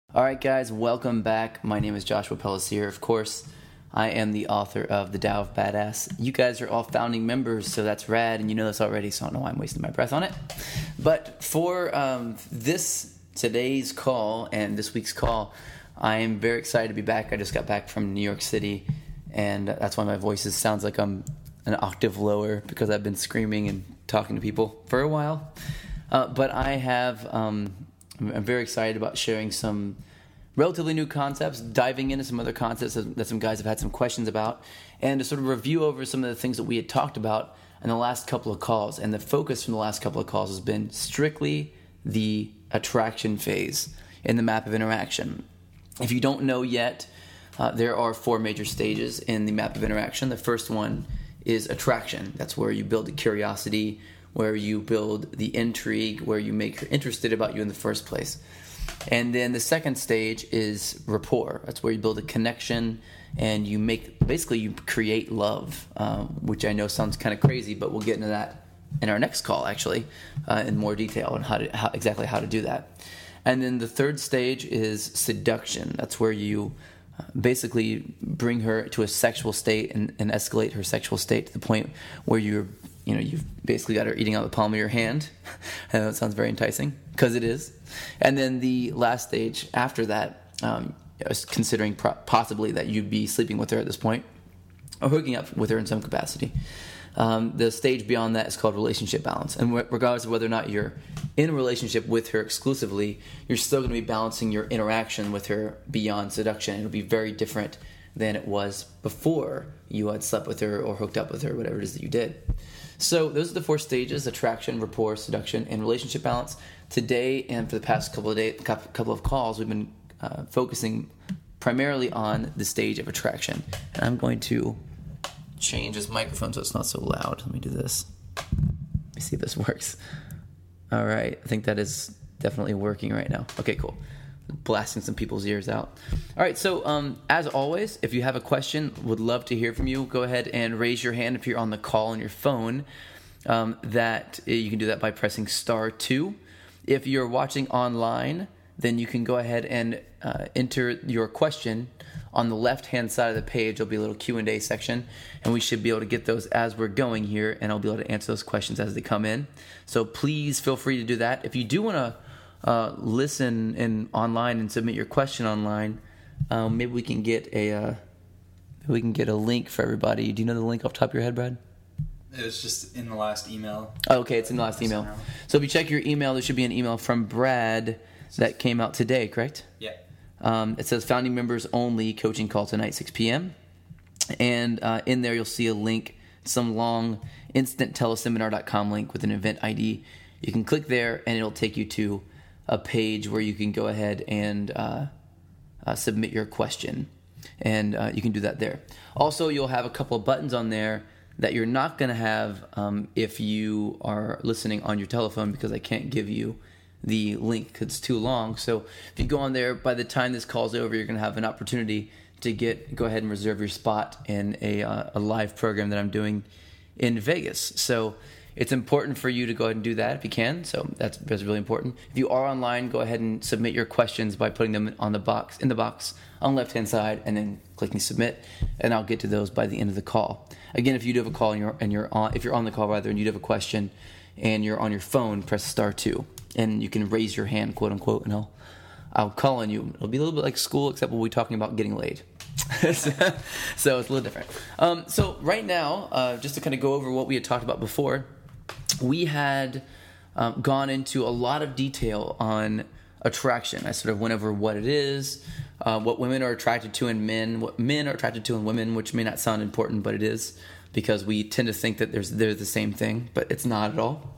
All right, guys, welcome back. My name is Joshua Pellisier. Of course, I am the author of The Tao of Badass. You guys are all founding members, so that's rad, and you know this already, so I don't know why I'm wasting my breath on it. But for today's call and this week's call, I am very excited to be back. I just got back from New York City, and that's why my voice sounds like I'm an octave lower, because I've been screaming and talking to people for a while. But I'm very excited about sharing some relatively new concepts, diving into some other concepts that some guys have had some questions about, and to sort of review over some of the things that we had talked about in the last couple of calls. And the focus from the last couple of calls has been strictly the attraction phase in the map of interaction. If you don't know yet, there are 4 major stages in the map of interaction. The first one is attraction. That's where you build the curiosity, where you build the intrigue, where you make her interested about you in the first place. And then the second stage is rapport. That's where you build a connection and you create love, which I know sounds kind of crazy, but we'll get into that in our next call, actually, in more detail on exactly how to do that. And then the third stage is seduction. That's where you basically bring her to a sexual state and escalate her sexual state to the point where you've basically got her eating out the palm of your hand. I know that sounds very enticing, because it is. And then the last stage after that, considering possibly that you'd be sleeping with her at this point, or hooking up with her in some capacity. The stage beyond that is called relationship balance. And regardless of whether or not you're in a relationship with her exclusively, you're still going to be balancing your interaction with her beyond seduction. It'll be very different than it was before you had slept with her or hooked up with her, whatever it is that you did. So those are the 4 stages: attraction, rapport, seduction, and relationship balance. Today and for the past couple of calls, we've been focusing primarily on the stage of attraction. And I'm going to change this microphone so it's not so loud. Let me do this. Let me see if this works. All right. I think that is definitely working right now. Okay, cool. Blasting some people's ears out. All right, so as always, if you have a question, would love to hear from you. Go ahead and raise your hand if you're on the call on your phone. That you can do that by pressing *2. If you're watching online, then you can go ahead and enter your question on the left-hand side of the page. There'll be a little Q&A section, and we should be able to get those as we're going here, and I'll be able to answer those questions as they come in. So please feel free to do that. If you do want to listen online and submit your question online, maybe we can get a link for everybody. Do you know the link off the top of your head, Brad? It was just in the last email. Oh, okay, it's in the last email. So if you check your email, there should be an email from Brad that came out today, correct? Yeah. It says founding members only coaching call tonight, 6 p.m. And in there you'll see a link, some long instantteleSeminar.com link with an event ID. You can click there and it'll take you to a page where you can go ahead and submit your question. And you can do that there. Also, you'll have a couple of buttons on there that you're not going to have if you are listening on your telephone, because I can't give you the link because it's too long. So if you go on there, by the time this call's over, you're going to have an opportunity to go ahead and reserve your spot in a live program that I'm doing in Vegas. So it's important for you to go ahead and do that if you can. So that's really important. If you are online, go ahead and submit your questions by putting them in the box on the left-hand side, and then clicking submit, and I'll get to those by the end of the call. Again, if you do have a call if you're on the call and you do have a question and you're on your phone, press *2, and you can raise your hand, quote unquote, and I'll call on you. It'll be a little bit like school, except we'll be talking about getting laid. So it's a little different. So right now, just to kind of go over what we had talked about before, we had gone into a lot of detail on attraction. I sort of went over what it is, what women are attracted to in men, what men are attracted to in women, which may not sound important, but it is, because we tend to think that they're the same thing, but it's not at all.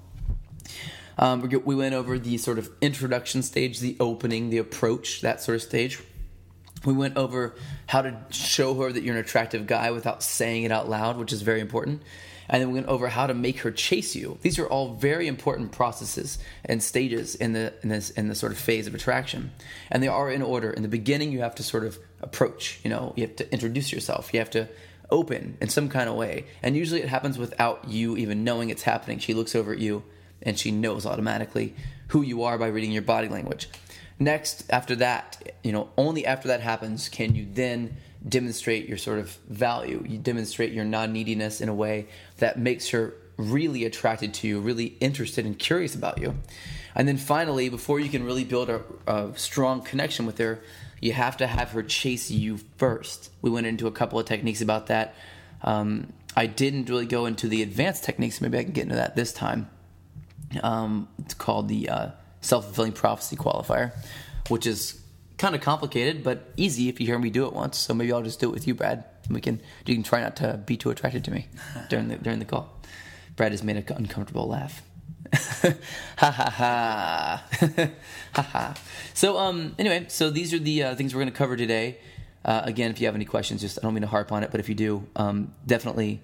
We went over the sort of introduction stage, the opening, the approach, that sort of stage. We went over how to show her that you're an attractive guy without saying it out loud, which is very important. And then we went over how to make her chase you. These are all very important processes and stages in the sort of phase of attraction. And they are in order. In the beginning, you have to sort of approach. You have to introduce yourself. You have to open in some kind of way. And usually it happens without you even knowing it's happening. She looks over at you and she knows automatically who you are by reading your body language. Next, after that, only after that happens can you then demonstrate your sort of value. You demonstrate your non-neediness in a way that makes her really attracted to you, really interested and curious about you. And then finally, before you can really build a strong connection with her, you have to have her chase you first. We went into a couple of techniques about that. I didn't really go into the advanced techniques. Maybe I can get into that this time. It's called the self-fulfilling prophecy qualifier, which is kind of complicated, but easy if you hear me do it once. So maybe I'll just do it with you, Brad. You can try not to be too attracted to me during the call. Brad has made an uncomfortable laugh. Ha ha ha. Ha ha. So anyway, so these are the things we're going to cover today. Again, if you have any questions, I don't mean to harp on it, but if you do, definitely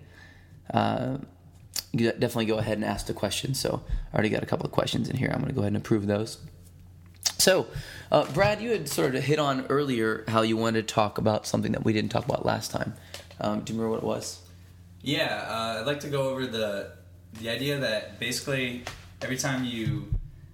go ahead and ask the question. So I already got a couple of questions in here. I'm going to go ahead and approve those. So, Brad, you had sort of hit on earlier how you wanted to talk about something that we didn't talk about last time. Do you remember what it was? Yeah, I'd like to go over the idea that basically every time you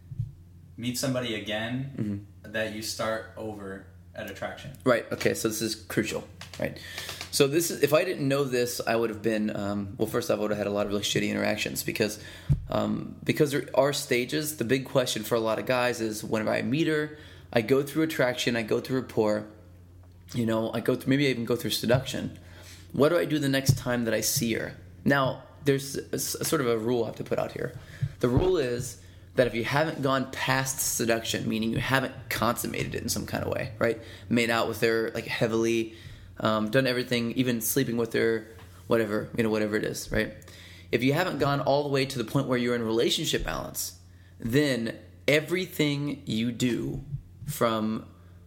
meet somebody again, that you start over at attraction. Right. Okay. So this is crucial. Right. So this is, if I didn't know this, I would have been, first off, I would have had a lot of really shitty interactions because there are stages. The big question for a lot of guys is whenever I meet her, I go through attraction, I go through rapport, maybe I even go through seduction. What do I do the next time that I see her? Now, there's a sort of a rule I have to put out here. The rule is that if you haven't gone past seduction, meaning you haven't consummated it in some kind of way, right? Made out with her like heavily, done everything, even sleeping with her, whatever it is, right? If you haven't gone all the way to the point where you're in relationship balance, then everything you do from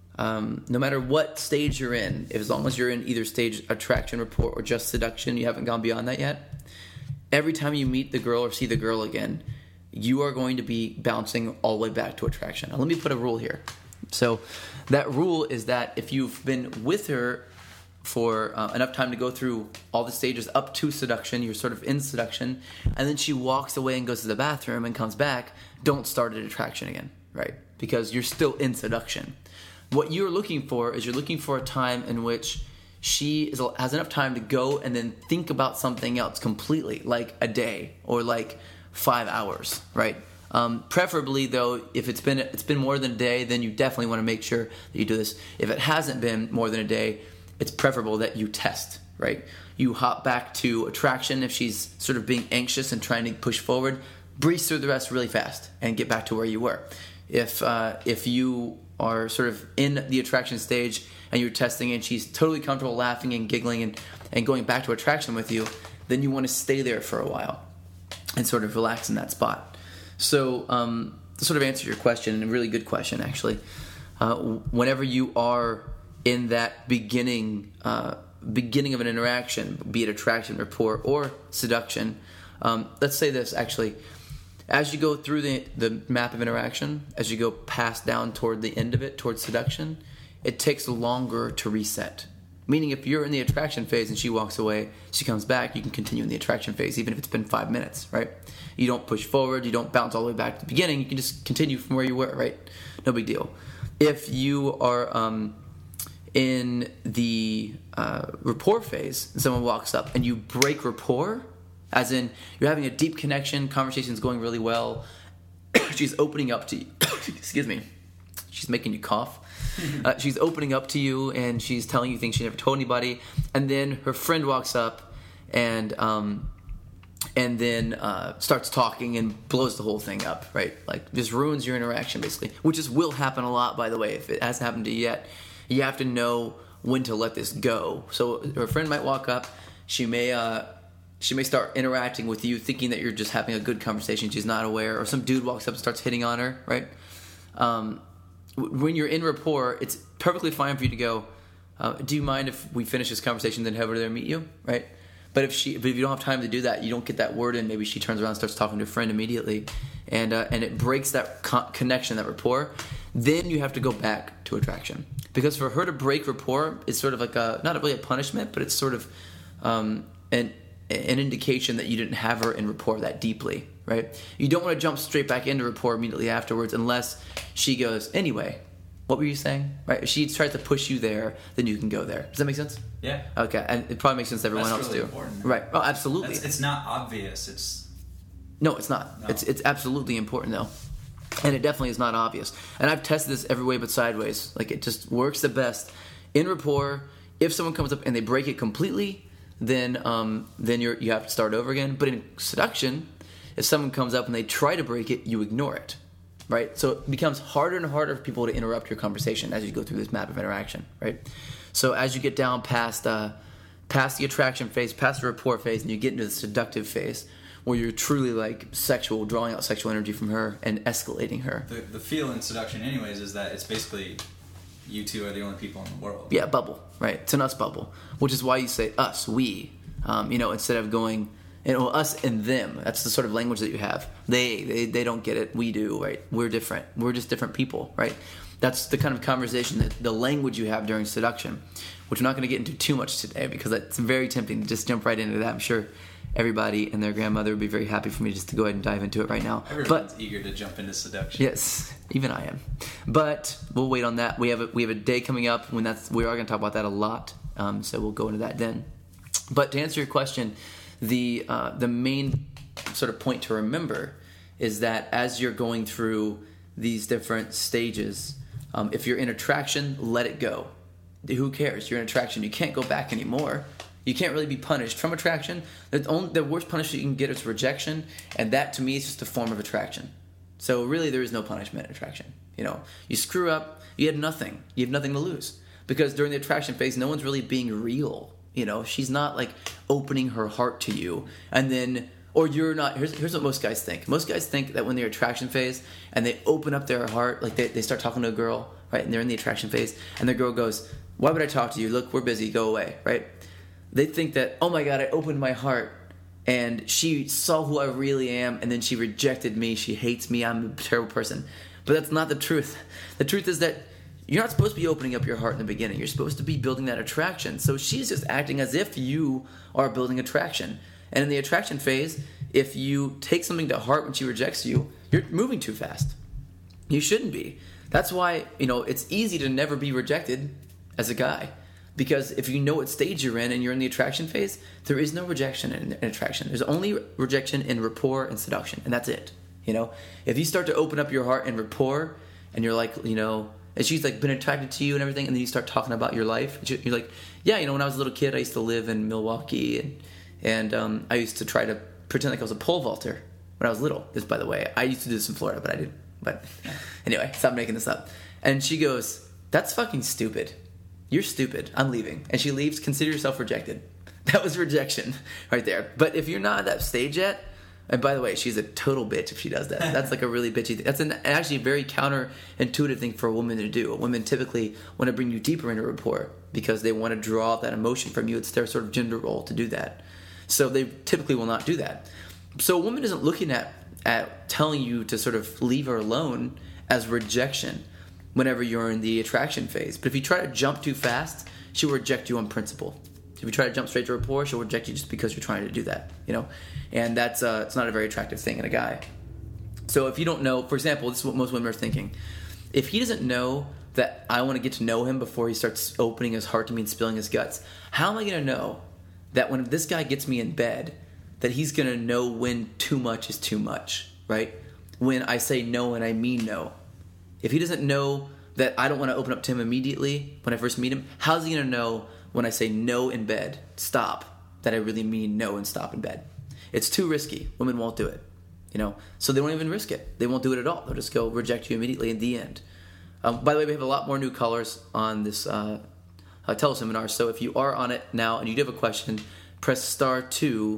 no matter what stage you're in, as long as you're in either stage attraction, rapport, or just seduction, you haven't gone beyond that yet, every time you meet the girl or see the girl again, you are going to be bouncing all the way back to attraction. Now, let me put a rule here. So that rule is that if you've been with her for enough time to go through all the stages up to seduction, you're sort of in seduction, and then she walks away and goes to the bathroom and comes back, don't start at attraction again, right? Because you're still in seduction. What you're looking for is you're looking for a time in which she has enough time to go and then think about something else completely, like a day or like 5 hours, right? Preferably, though, if it's been more than a day, then you definitely want to make sure that you do this. If it hasn't been more than a day, it's preferable that you test, right? You hop back to attraction if she's sort of being anxious and trying to push forward. Breeze through the rest really fast and get back to where you were. If you are sort of in the attraction stage and you're testing and she's totally comfortable laughing and giggling and going back to attraction with you, then you want to stay there for a while and sort of relax in that spot. So to sort of answer your question, and a really good question actually, whenever you are in that beginning of an interaction, be it attraction, rapport, or seduction, let's say this actually, as you go through the map of interaction, as you go past down toward the end of it, towards seduction, it takes longer to reset. Meaning if you're in the attraction phase and she walks away, she comes back, you can continue in the attraction phase, even if it's been 5 minutes, right? You don't push forward, you don't bounce all the way back to the beginning, you can just continue from where you were, right? No big deal. If you are in the rapport phase and someone walks up and you break rapport, as in you're having a deep connection, conversation's going really well, she's opening up to you, excuse me, she's making you cough. She's opening up to you and she's telling you things she never told anybody, and then her friend walks up and then starts talking and blows the whole thing up, right? Like just ruins your interaction basically, which will happen a lot, by the way. If it hasn't happened to you yet, you have to know when to let this go. So her friend might walk up, she may start interacting with you thinking that you're just having a good conversation, she's not aware, or some dude walks up and starts hitting on her, right? When you're in rapport, it's perfectly fine for you to go, do you mind if we finish this conversation, then head over there and meet you, right? But if you don't have time to do that, you don't get that word in, maybe she turns around and starts talking to a friend immediately, and it breaks that connection, that rapport, then you have to go back to attraction. Because for her to break rapport, it's sort of like not really a punishment, but it's sort of an indication that you didn't have her in rapport that deeply, right? You don't want to jump straight back into rapport immediately afterwards unless she goes, anyway, What were you saying? Right? If she tries to push you there, then you can go there. Does that make sense? Yeah. Okay, and it probably makes sense to everyone That's else really too. important. Right? Oh, absolutely. It's not obvious. No, it's not. No. It's absolutely important though, and it definitely is not obvious. And I've tested this every way but sideways. Like it just works the best in rapport. If someone comes up and they break it completely, then you have to start over again. But in seduction, if someone comes up and they try to break it, you ignore it. Right? So it becomes harder and harder for people to interrupt your conversation as you go through this map of interaction. Right? So as you get down past the attraction phase, past the rapport phase, and you get into the seductive phase, where you're truly like sexual, drawing out sexual energy from her and escalating her. The feel in seduction, anyways, is that it's basically you two are the only people in the world. Yeah, bubble, right? It's an us bubble, which is why you say us, we, instead of going, us and them. That's the sort of language that you have. They don't get it. We do, right? We're different. We're just different people, right? That's the kind of conversation, the language you have during seduction, which we're not going to get into too much today because it's very tempting to just jump right into that. I'm sure everybody and their grandmother would be very happy for me just to go ahead and dive into it right now. Everyone's eager to jump into seduction. Yes, even I am. But we'll wait on that. We have a day coming up when we are going to talk about that a lot. So we'll go into that then. But to answer your question, the main sort of point to remember is that as you're going through these different stages, if you're in attraction, let it go. Who cares? You're in attraction. You can't go back anymore. You can't really be punished from attraction. The worst punishment you can get is rejection, and that to me is just a form of attraction. So really, there is no punishment in attraction. You screw up, you had nothing. You have nothing to lose because during the attraction phase, no one's really being real. She's not like opening her heart to you, and then or you're not. Here's what most guys think. Most guys think that when they're attraction phase and they open up their heart, like they start talking to a girl, right? And they're in the attraction phase, and the girl goes, "Why would I talk to you? Look, we're busy. Go away," right? They think that, oh my God, I opened my heart and she saw who I really am and then she rejected me. She hates me. I'm a terrible person. But that's not the truth. The truth is that you're not supposed to be opening up your heart in the beginning. You're supposed to be building that attraction. So she's just acting as if you are building attraction. And in the attraction phase, if you take something to heart when she rejects you, you're moving too fast. You shouldn't be. That's why, it's easy to never be rejected as a guy. Because if you know what stage you're in and you're in the attraction phase, there is no rejection in attraction. There's only rejection in rapport and seduction, and that's it. If you start to open up your heart in rapport, and you're like, and she's like been attracted to you and everything, and then you start talking about your life, you're like, yeah, when I was a little kid, I used to live in Milwaukee, and I used to try to pretend like I was a pole vaulter when I was little. This, by the way, I used to do this in Florida, but I didn't. But anyway, stop making this up. And she goes, that's fucking stupid. You're stupid. I'm leaving. And she leaves. Consider yourself rejected. That was rejection right there. But if you're not at that stage yet, and by the way, she's a total bitch if she does that. That's like a really bitchy thing. That's actually a very counterintuitive thing for a woman to do. Women typically want to bring you deeper into rapport because they want to draw that emotion from you. It's their sort of gender role to do that. So they typically will not do that. So a woman isn't looking at telling you to sort of leave her alone as rejection whenever you're in the attraction phase. But if you try to jump too fast, she'll reject you on principle. If you try to jump straight to rapport, she'll reject you just because you're trying to do that, And that's it's not a very attractive thing in a guy. So if you don't know, for example, this is what most women are thinking. If he doesn't know that I want to get to know him before he starts opening his heart to me and spilling his guts, how am I going to know that when this guy gets me in bed, that he's going to know when too much is too much, right? When I say no and I mean no. If he doesn't know that I don't want to open up to him immediately when I first meet him, how's he going to know when I say no in bed, stop, that I really mean no and stop in bed? It's too risky. Women won't do it, So they won't even risk it. They won't do it at all. They'll just go reject you immediately in the end. By the way, we have a lot more new callers on this teleseminar. So if you are on it now and you do have a question, press *2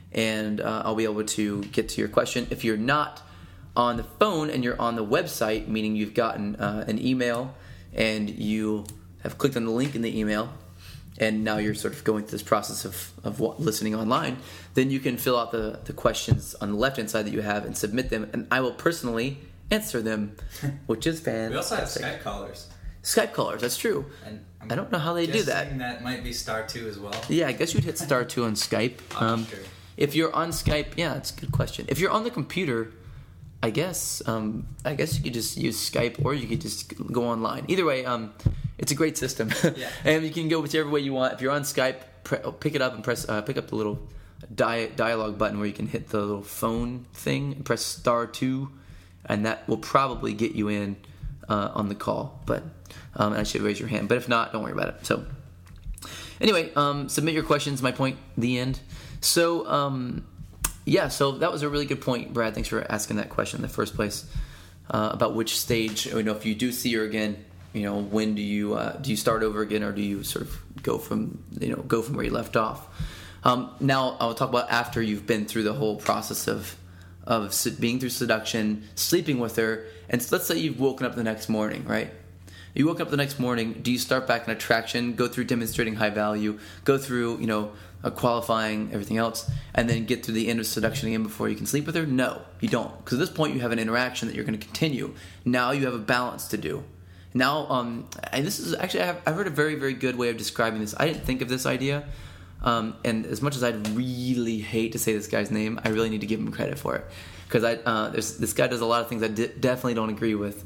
and I'll be able to get to your question. If you're not on the phone and you're on the website, meaning you've gotten an email and you have clicked on the link in the email and now you're sort of going through this process of listening online, then you can fill out the questions on the left-hand side that you have and submit them, and I will personally answer them, which is fantastic. We also have Skype callers. Skype callers, that's true. And I don't know how they do that. That might be *2 as well. Yeah, I guess you'd hit *2 on Skype. I'm sure. If you're on Skype, yeah, that's a good question. If you're on the computer, I guess you could just use Skype, or you could just go online. Either way, it's a great system. Yeah. And you can go whichever way you want. If you're on Skype, pick it up and pick up the little dialogue button where you can hit the little phone thing and press *2, and that will probably get you in on the call. But and I should raise your hand. But if not, don't worry about it. So anyway, submit your questions. My point, the end. So so that was a really good point, Brad. Thanks for asking that question in the first place about which stage. If you do see her again, when do you start over again, or do you sort of go from where you left off? Now I'll talk about after you've been through the whole process of being through seduction, sleeping with her, and let's say you've woken up the next morning, right? You woke up the next morning. Do you start back in attraction, go through demonstrating high value, go through qualifying, everything else, and then get to the end of seduction again before you can sleep with her? No, you don't, because at this point you have an interaction that you're going to continue. Now you have a balance to do. Now, and this is actually, I've heard a very, very good way of describing this. I didn't think of this idea, and as much as I'd really hate to say this guy's name, I really need to give him credit for it, because this guy does a lot of things I definitely don't agree with,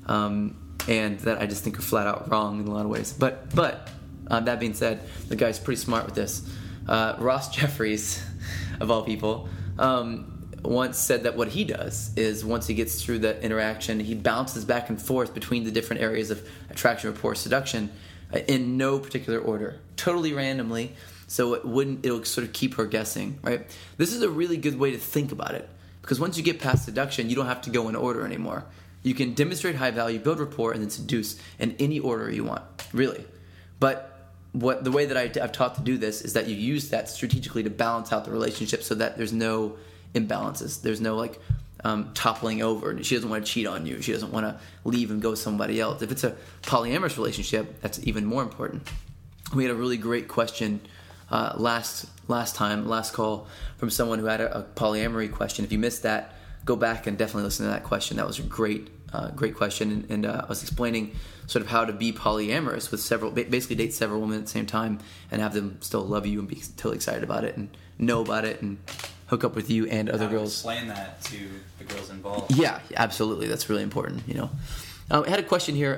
and that I just think are flat out wrong in a lot of ways. But that being said, the guy's pretty smart with this. Ross Jeffries, of all people, once said that what he does is once he gets through the interaction, he bounces back and forth between the different areas of attraction, rapport, seduction in no particular order, totally randomly, so it'll sort of keep her guessing, right? This is a really good way to think about it, because once you get past seduction, you don't have to go in order anymore. You can demonstrate high value, build rapport, and then seduce in any order you want, really. But the way that I've taught to do this is that you use that strategically to balance out the relationship so that there's no imbalances. There's no toppling over. She doesn't want to cheat on you. She doesn't want to leave and go with somebody else. If it's a polyamorous relationship, that's even more important. We had a really great question last call from someone who had a polyamory question. If you missed that, go back and definitely listen to that question. That was a great question, and I was explaining sort of how to be polyamorous with basically date several women at the same time and have them still love you and be totally excited about it and know about it and hook up with you and other girls. Explain that to the girls involved. Yeah, absolutely. That's really important. I had a question here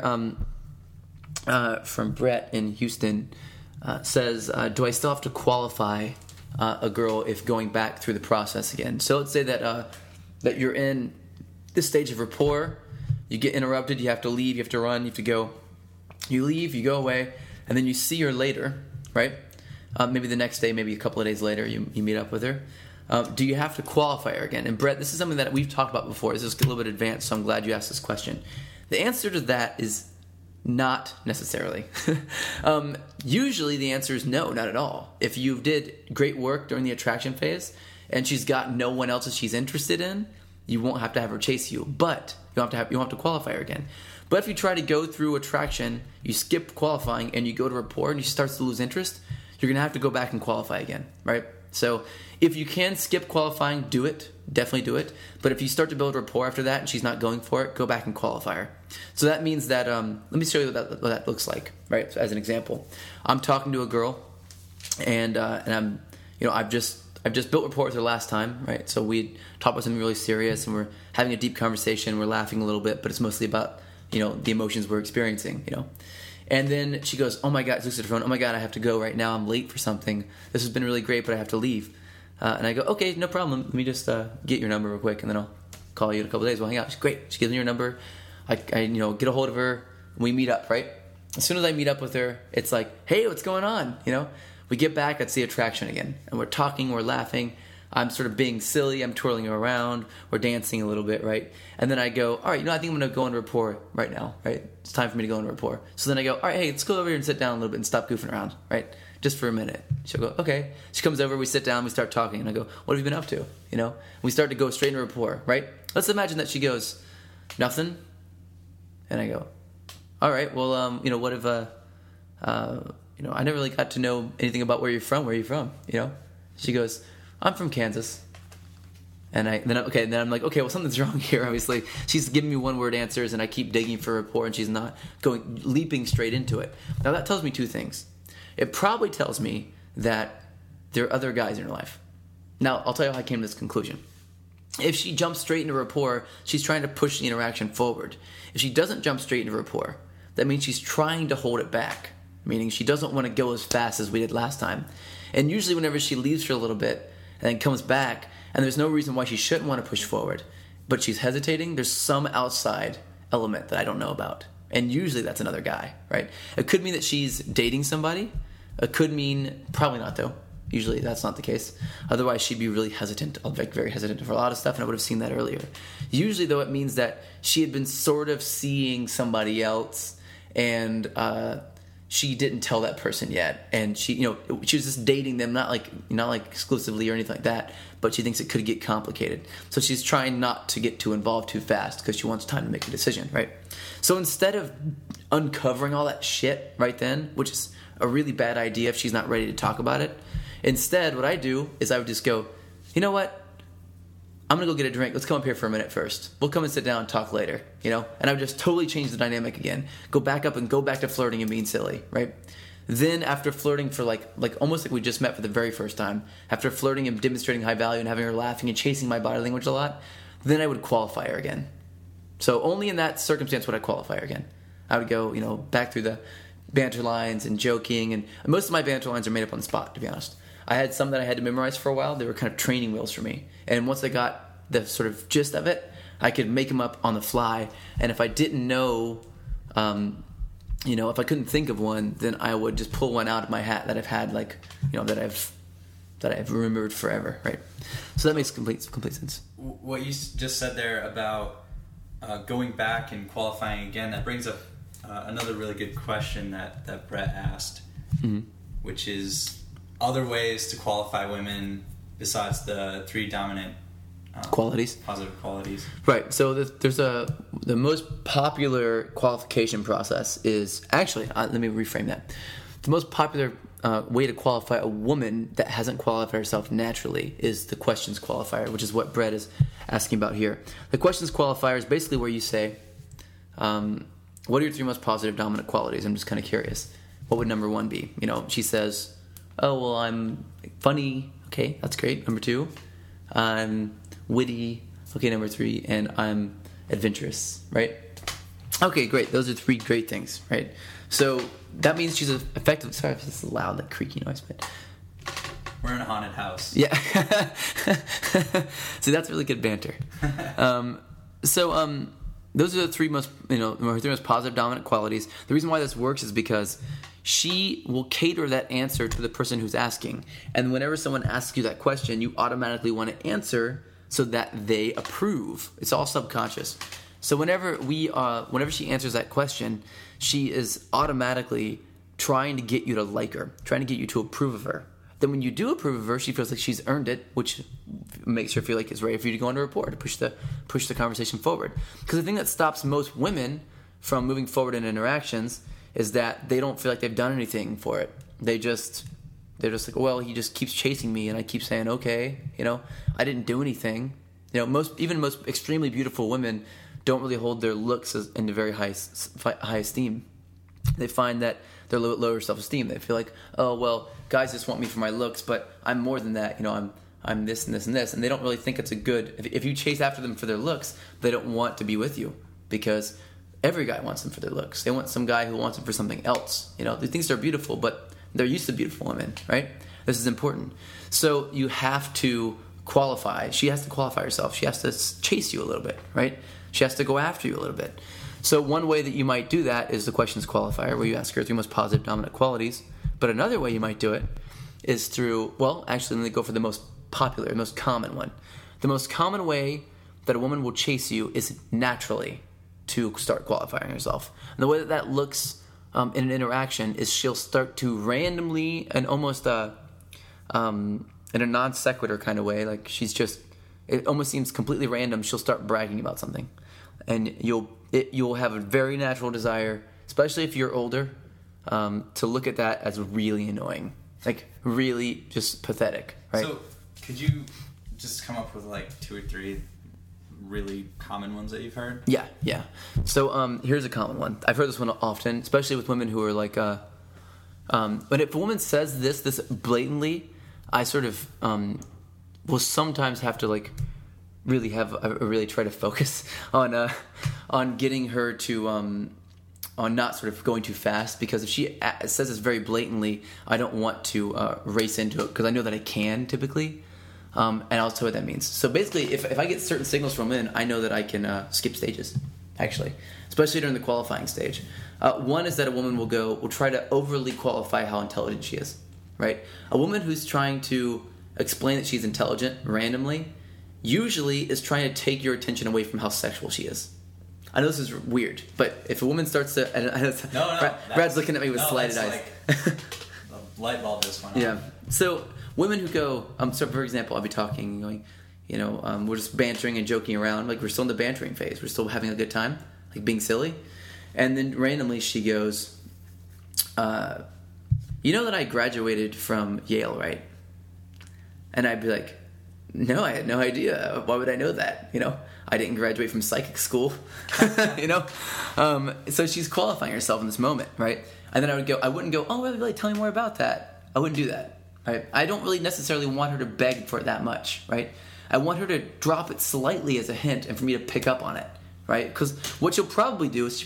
from Brett in Houston. Says, do I still have to qualify a girl if going back through the process again? So let's say that you're in this stage of rapport. You get interrupted, you have to leave, you have to run, you have to go. You leave, you go away, and then you see her later, right? Maybe the next day, maybe a couple of days later, you meet up with her. Do you have to qualify her again? And Brett, this is something that we've talked about before. This is a little bit advanced, so I'm glad you asked this question. The answer to that is not necessarily. Usually the answer is no, not at all. If you did great work during the attraction phase and she's got no one else that she's interested in, you won't have to have her chase you, but you don't have to qualify her again. But if you try to go through attraction, you skip qualifying, and you go to rapport and she starts to lose interest, you're going to have to go back and qualify again, right? So if you can skip qualifying, do it. Definitely do it. But if you start to build rapport after that and she's not going for it, go back and qualify her. So that means that, let me show you what that looks like, right? So as an example, I'm talking to a girl, and I'm, I've just built rapport with her last time, right? So we talked about something really serious, and we're having a deep conversation. We're laughing a little bit, but it's mostly about, the emotions we're experiencing, And then she goes, oh my God, she looks at her phone, oh my God, I have to go right now. I'm late for something. This has been really great, but I have to leave. And I go, okay, no problem. Let me just get your number real quick, and then I'll call you in a couple of days. We'll hang out. She's great. She gives me your number. I get a hold of her. We meet up, right? As soon as I meet up with her, it's like, hey, what's going on? We get back, that's the attraction again. And we're talking, we're laughing. I'm sort of being silly. I'm twirling her around. We're dancing a little bit, right? And then I go, all right, I think I'm going to go into rapport right now, right? It's time for me to go into rapport. So then I go, all right, hey, let's go over here and sit down a little bit and stop goofing around, right? Just for a minute. She'll go, okay. She comes over, we sit down, we start talking, and I go, what have you been up to? We start to go straight into rapport, right? Let's imagine that she goes, nothing. And I go, all right, well, what if, I never really got to know anything about where you're from. Where are you from? She goes, I'm from Kansas. And then I'm like, okay, well, something's wrong here, obviously. She's giving me one-word answers, and I keep digging for rapport, and she's not leaping straight into it. Now, that tells me two things. It probably tells me that there are other guys in her life. Now, I'll tell you how I came to this conclusion. If she jumps straight into rapport, she's trying to push the interaction forward. If she doesn't jump straight into rapport, that means she's trying to hold it back, meaning she doesn't want to go as fast as we did last time. And usually whenever she leaves for a little bit and then comes back, and there's no reason why she shouldn't want to push forward, but she's hesitating, there's some outside element that I don't know about. And usually that's another guy, right? It could mean that she's dating somebody. It could mean, probably not though. Usually that's not the case. Otherwise she'd be really hesitant, like very hesitant for a lot of stuff, and I would have seen that earlier. Usually though it means that she had been sort of seeing somebody else, and she didn't tell that person yet, and she was just dating them, not like exclusively or anything like that, but she thinks it could get complicated. So she's trying not to get too involved too fast because she wants time to make a decision, right? So instead of uncovering all that shit right then, which is a really bad idea if she's not ready to talk about it, instead what I do is I would just go, you know what? I'm going to go get a drink. Let's come up here for a minute first. We'll come and sit down and talk later, And I would just totally change the dynamic again. Go back up and go back to flirting and being silly, right? Then after flirting for like almost like we just met for the very first time, after flirting and demonstrating high value and having her laughing and chasing my body language a lot, then I would qualify her again. So only in that circumstance would I qualify her again. I would go, back through the banter lines and joking, and most of my banter lines are made up on the spot, to be honest. I had some that I had to memorize for a while. They were kind of training wheels for me. And once I got the sort of gist of it, I could make them up on the fly. And if I didn't know, if I couldn't think of one, then I would just pull one out of my hat that I've had, that I've remembered forever, right? So that makes complete sense. What you just said there about going back and qualifying again, that brings up another really good question that Brett asked, which is other ways to qualify women besides the 3 dominant qualities, positive qualities. Right. So there's the most popular qualification process is actually let me reframe that. The most popular way to qualify a woman that hasn't qualified herself naturally is the questions qualifier, which is what Brett is asking about here. The questions qualifier is basically where you say, what are your 3 most positive dominant qualities? I'm just kind of curious. What would number 1 be? She says, oh, well, I'm funny. Okay, that's great. Number 2, I'm witty. Okay, number 3, and I'm adventurous, right? Okay, great. Those are 3 great things, right? So that means she's effective. Sorry if this is loud, that creaky noise, but we're in a haunted house. Yeah. See, that's really good banter. Those are the 3 most, 3 most positive dominant qualities. The reason why this works is because she will cater that answer to the person who's asking. And whenever someone asks you that question, you automatically want to answer so that they approve. It's all subconscious. So whenever she answers that question, she is automatically trying to get you to like her, trying to get you to approve of her. Then when you do approve of her, she feels like she's earned it, which makes her feel like it's ready for you to go into rapport, to push the conversation forward. Because the thing that stops most women from moving forward in interactions is that they don't feel like they've done anything for it. They're just like, well, he just keeps chasing me, and I keep saying, okay, I didn't do anything. Most extremely beautiful women don't really hold their looks in very high esteem. They find that they're a little bit lower self-esteem. They feel like, oh, well, guys just want me for my looks, but I'm more than that. I'm this and this and this, and they don't really think it's a good. If you chase after them for their looks, they don't want to be with you because every guy wants them for their looks. They want some guy who wants them for something else. They think they're beautiful, but they're used to beautiful women, right? This is important. So you have to qualify. She has to qualify herself. She has to chase you a little bit, right? She has to go after you a little bit. So one way that you might do that is the questions qualifier, where you ask her 3 most positive dominant qualities. But another way you might do it is through, let me go for the most popular, most common one. The most common way that a woman will chase you is naturally to start qualifying herself. And the way that looks in an interaction is she'll start to randomly and almost in a non sequitur kind of way, like it almost seems completely random, she'll start bragging about something. And you'll have a very natural desire, especially if you're older, to look at that as really annoying, like really just pathetic, right? So could you just come up with 2 or 3 really common ones that you've heard? Yeah. So here's a common one. I've heard this one often, especially with women who are like, but if a woman says this blatantly, I sort of will sometimes have to really really try to focus on getting her to on not sort of going too fast, because if she says this very blatantly, I don't want to race into it, because I know that I can typically, and I'll tell you what that means. So basically, if I get certain signals from women, I know that I can skip stages, actually, especially during the qualifying stage. One is that a woman will try to overly qualify how intelligent she is, right? A woman who's trying to explain that she's intelligent randomly usually is trying to take your attention away from how sexual she is. I know this is weird, but if a woman starts to... Brad's looking at me with slighted eyes. Like, the light bulb just went on. Yeah. So women who go... so for example, I'll be talking, going, we're just bantering and joking around. Like, we're still in the bantering phase. We're still having a good time, like being silly. And then randomly she goes, you know that I graduated from Yale, right? And I'd be like, no, I had no idea. Why would I know that? I didn't graduate from psychic school. So she's qualifying herself in this moment, right? And then I wouldn't go, oh, really, tell me more about that. I wouldn't do that, right? I don't really necessarily want her to beg for it that much, right? I want her to drop it slightly as a hint and for me to pick up on it, right? Because what she'll probably do is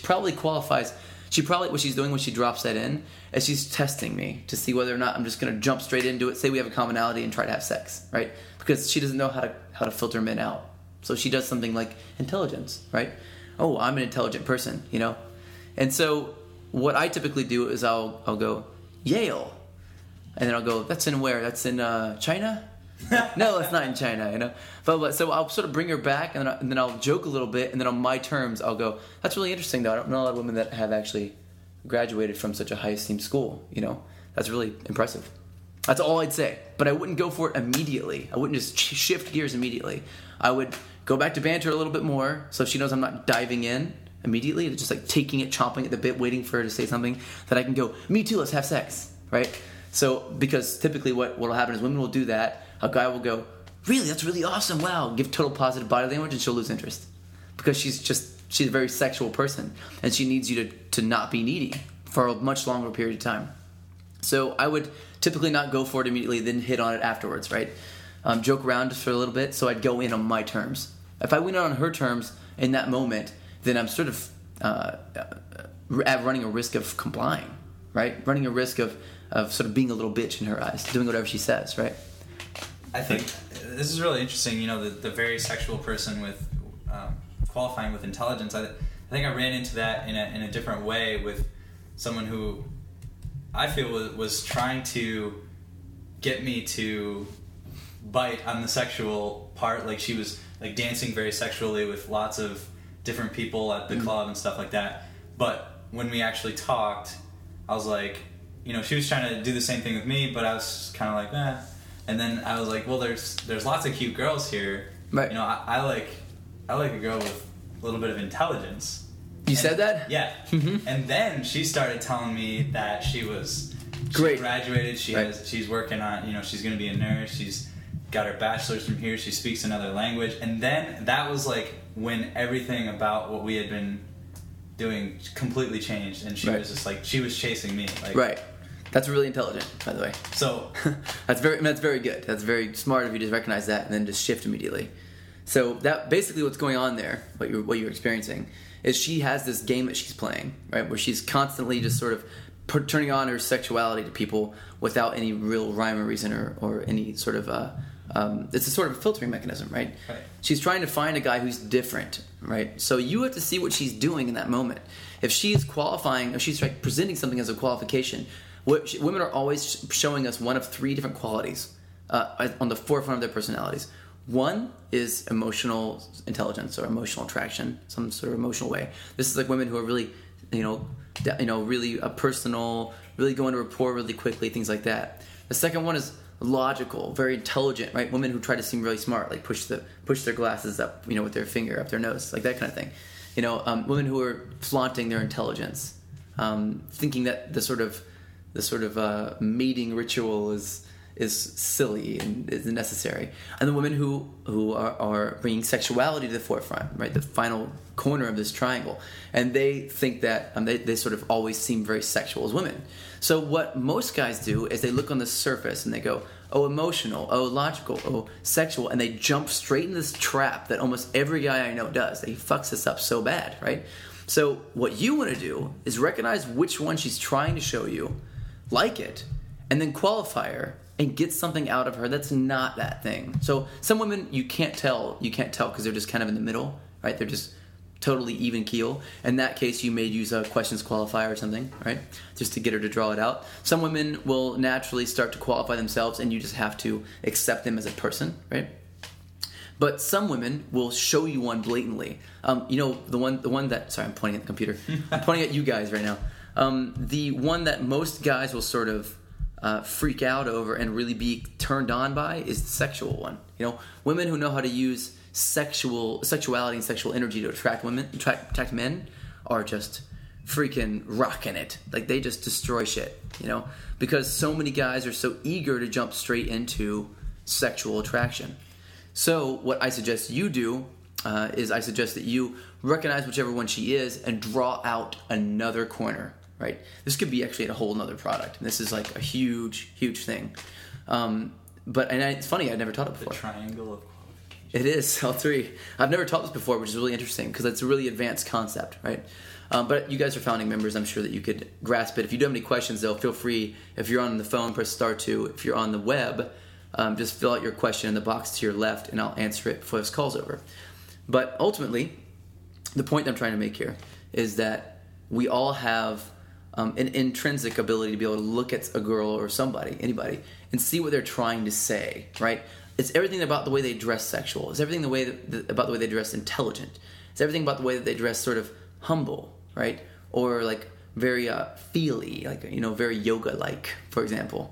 what she's doing when she drops that in is she's testing me to see whether or not I'm just going to jump straight into it, say we have a commonality, and try to have sex, right? Because she doesn't know how to filter men out. So she does something like intelligence, right? Oh, I'm an intelligent person, And so what I typically do is I'll go, Yale. And then I'll go, that's in where? That's in China? No, it's not in China, But so I'll sort of bring her back, and then I'll joke a little bit, and then on my terms, I'll go, that's really interesting, though. I don't know a lot of women that have actually graduated from such a high-esteemed school, That's really impressive. That's all I'd say. But I wouldn't go for it immediately. I wouldn't just shift gears immediately. I would go back to banter a little bit more, so if she knows I'm not diving in immediately, just like taking it, chomping at the bit, waiting for her to say something, that I can go, me too, let's have sex, right? So, because typically what will happen is women will do that. A guy will go, really, that's really awesome, wow, give total positive body language, and she'll lose interest. Because she's a very sexual person, and she needs you to not be needy for a much longer period of time. So I would typically not go for it immediately, then hit on it afterwards, right? Joke around just for a little bit, so I'd go in on my terms. If I went on her terms in that moment, then I'm sort of running a risk of complying, right? Running a risk of sort of being a little bitch in her eyes, doing whatever she says, right? I think this is really interesting, the very sexual person with qualifying with intelligence. I think I ran into that in a different way with someone who I feel was trying to get me to bite on the sexual part. Like, she was like dancing very sexually with lots of different people at the club and stuff like that. But when we actually talked, I was like, she was trying to do the same thing with me, but I was kind of like, eh. And then I was like, well, there's lots of cute girls here. Right. I like a girl with a little bit of intelligence. You said that? Yeah. Mm-hmm. And then she started telling me that she graduated, she's working on, she's going to be a nurse, she's got her bachelor's from here, she speaks another language. And then that was like when everything about what we had been doing completely changed, and she was just like, she was chasing me. Like, right. That's really intelligent, by the way. So that's very good. That's very smart of you to recognize that and then just shift immediately. So that basically what's going on there, what you're experiencing, is she has this game that she's playing, right, where she's constantly just sort of turning on her sexuality to people without any real rhyme or reason or any sort of it's a sort of filtering mechanism, right? She's trying to find a guy who's different, right? So you have to see what she's doing in that moment. If she's qualifying, if she's like presenting something as a qualification, women are always showing us one of three different qualities on the forefront of their personalities. One is emotional intelligence or emotional attraction, some sort of emotional way. This is like women who are really, really personal, really go into rapport really quickly, things like that. The second one is logical, very intelligent, right? Women who try to seem really smart, like push their glasses up, with their finger up their nose, like that kind of thing. Women who are flaunting their intelligence, thinking that the sort of mating ritual is is silly and isn't necessary. And the women who are bringing sexuality to the forefront, right, the final corner of this triangle, and they think that they sort of always seem very sexual as women. So what most guys do is they look on the surface and they go, oh, emotional, oh, logical, oh, sexual, and they jump straight into this trap that almost every guy I know does. He fucks this up so bad, right? So what you want to do is recognize which one she's trying to show you, like it, and then qualify her and get something out of her that's not that thing. So some women you can't tell because they're just kind of in the middle, right? They're just totally even keel. In that case, you may use a questions qualifier or something, right? Just to get her to draw it out. Some women will naturally start to qualify themselves, and you just have to accept them as a person, right? But some women will show you one blatantly. The one that, sorry, I'm pointing at the computer. I'm pointing at you guys right now. The one that most guys will sort of freak out over and really be turned on by is the sexual one. Women who know how to use sexuality and sexual energy to attract men are just freaking rocking it. Like, they just destroy shit, because so many guys are so eager to jump straight into sexual attraction. So what I suggest you do is I suggest that you recognize whichever one she is and draw out another corner, right? This could be actually a whole nother product. And this is like a huge, huge thing. But it's funny, I'd never taught it before. The triangle of qualification. It is, all three. I've never taught this before, which is really interesting because it's a really advanced concept, right? But you guys are founding members. I'm sure that you could grasp it. If you do have any questions, though, feel free. If you're on the phone, press *2. If you're on the web, just fill out your question in the box to your left, and I'll answer it before this call's over. But ultimately, the point I'm trying to make here is that we all have an intrinsic ability to be able to look at a girl or somebody, anybody, and see what they're trying to say, right? It's everything about the way they dress sexual. It's everything about the way they dress intelligent. It's everything about the way that they dress sort of humble, right? Or like very feely, like, very yoga-like, for example,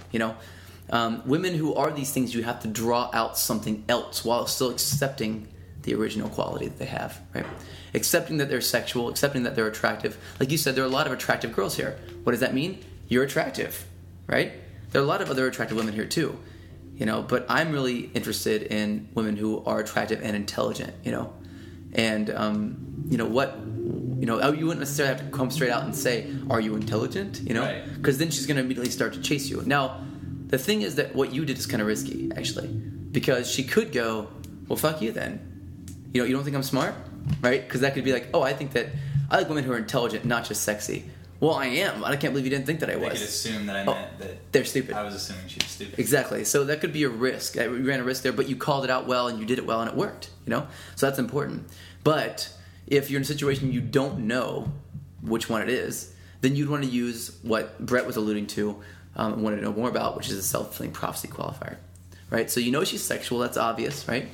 Women who are these things, you have to draw out something else while still accepting the original quality that they have, right? Accepting that they're sexual, accepting that they're attractive. Like you said, there are a lot of attractive girls here. What does that mean? You're attractive, right? There are a lot of other attractive women here too, but I'm really interested in women who are attractive and intelligent, and you wouldn't necessarily have to come straight out and say, are you intelligent, Right. Because then she's going to immediately start to chase you. Now, the thing is that what you did is kind of risky, actually, because she could go, well, fuck you then. You don't think I'm smart, right? Because that could be like, oh, I think that I like women who are intelligent, not just sexy. Well, I am. I can't believe you didn't think that I was. They could assume that I meant that they're stupid. I was assuming she was stupid. Exactly. So that could be a risk. You ran a risk there, but you called it out well and you did it well and it worked, So that's important. But if you're in a situation you don't know which one it is, then you'd want to use what Brett was alluding to and wanted to know more about, which is a self-fulfilling prophecy qualifier, right? So she's sexual. That's obvious, right?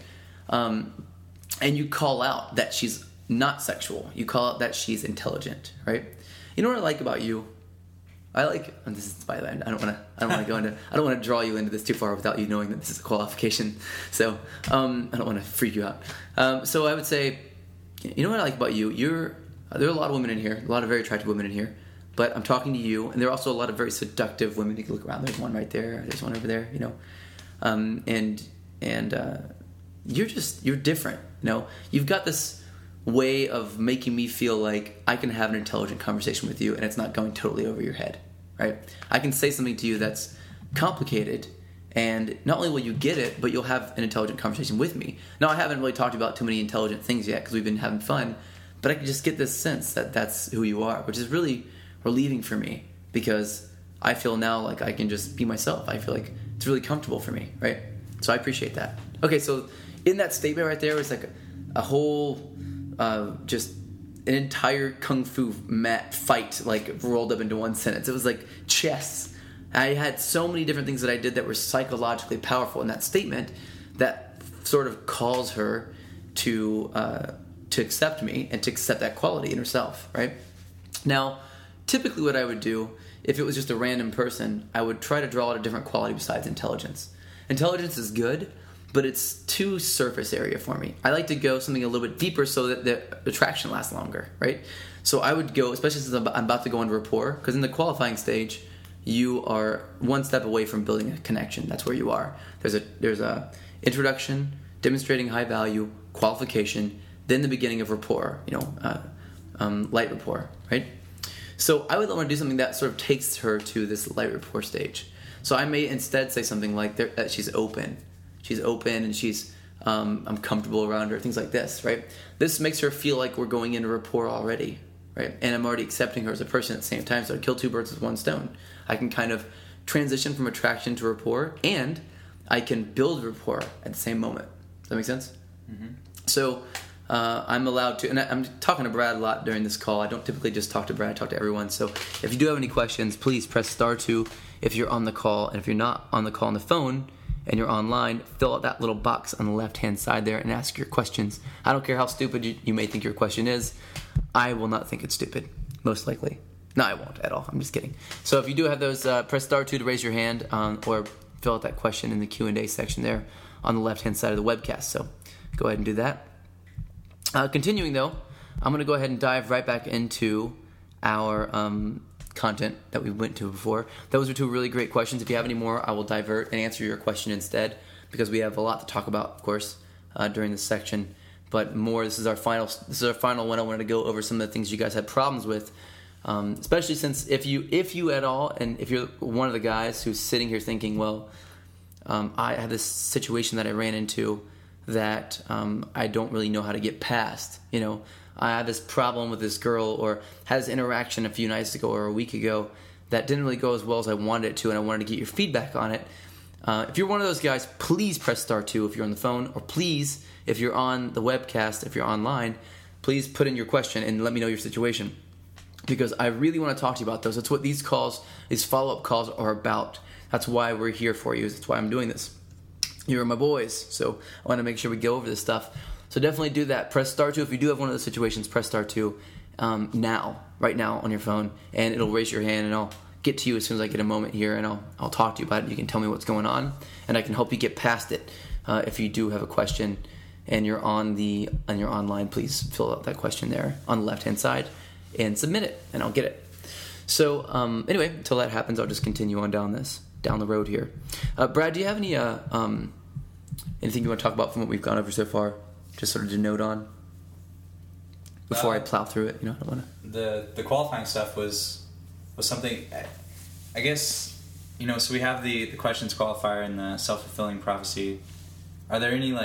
And you call out that she's not sexual. You call out that she's intelligent, right? You know what I like about you? I like, and this is, by the way, I don't want to draw you into this too far without you knowing that this is a qualification. So I don't want to freak you out. So I would say, you know what I like about you? There are a lot of women in here, a lot of very attractive women in here. But I'm talking to you, and there are also a lot of very seductive women. You can look around. There's one right there. There's one over there. And you're different. You've got this way of making me feel like I can have an intelligent conversation with you, and it's not going totally over your head, right? I can say something to you that's complicated, and not only will you get it, but you'll have an intelligent conversation with me. Now, I haven't really talked about too many intelligent things yet because we've been having fun, but I can just get this sense that that's who you are, which is really relieving for me because I feel now like I can just be myself. I feel like it's really comfortable for me, right? So I appreciate that. Okay, so in that statement right there was like a whole, just an entire kung fu mat fight like rolled up into one sentence. It was like chess. I had so many different things that I did that were psychologically powerful in that statement that sort of calls her to accept me and to accept that quality in herself, right? Now, typically what I would do, if it was just a random person, I would try to draw out a different quality besides intelligence. Intelligence is good, but it's too surface area for me. I like to go something a little bit deeper so that the attraction lasts longer, right? So I would go, especially since I'm about to go into rapport, because in the qualifying stage, you are one step away from building a connection. That's where you are. There's a introduction, demonstrating high value, qualification, then the beginning of rapport, light rapport, right? So I would want to do something that sort of takes her to this light rapport stage. So I may instead say something like that she's open. She's open and she's, I'm comfortable around her, things like this, right? This makes her feel like we're going into rapport already, right? And I'm already accepting her as a person at the same time, so I kill two birds with one stone. I can kind of transition from attraction to rapport, and I can build rapport at the same moment. Does that make sense? Mm-hmm. So I'm allowed to, and I'm talking to Brad a lot during this call. I don't typically just talk to Brad, I talk to everyone. So if you do have any questions, please press *2 if you're on the call. And if you're not on the call on the phone and you're online, fill out that little box on the left-hand side there and ask your questions. I don't care how stupid you may think your question is. I will not think it's stupid, most likely. No, I won't at all. I'm just kidding. So if you do have those, press *2 to raise your hand or fill out that question in the Q&A section there on the left-hand side of the webcast. So go ahead and do that. Continuing, though, I'm going to go ahead and dive right back into our content that we went to before. Those are two really great questions. If you have any more, I will divert and answer your question instead, because we have a lot to talk about, of course, during this section. But more, this is our final one. I wanted to go over some of the things you guys had problems with, especially since if you at all, and if you're one of the guys who's sitting here thinking, well, I had this situation that I ran into that I don't really know how to get past. I had this problem with this girl, or had this interaction a few nights ago or a week ago that didn't really go as well as I wanted it to, and I wanted to get your feedback on it. If you're one of those guys, please press *2 if you're on the phone, or please, if you're on the webcast, if you're online, please put in your question and let me know your situation, because I really want to talk to you about those. That's what these follow-up calls are about. That's why we're here for you. That's why I'm doing this. You're my boys, so I want to make sure we go over this stuff. So definitely do that. Press *2 if you do have one of those situations. Press *2 right now on your phone, and it'll raise your hand, and I'll get to you as soon as I get a moment here, and I'll talk to you about it. You can tell me what's going on, and I can help you get past it. If you do have a question and you're on your online, please fill out that question there on the left-hand side and submit it, and I'll get it. So anyway, until that happens, I'll just continue on down the road here. Brad, do you have any anything you want to talk about from what we've gone over so far? Just sort of to note on before I plow through it. I don't want to. The qualifying stuff was something. I guess So we have the questions qualifier and the self-fulfilling prophecy. Are there any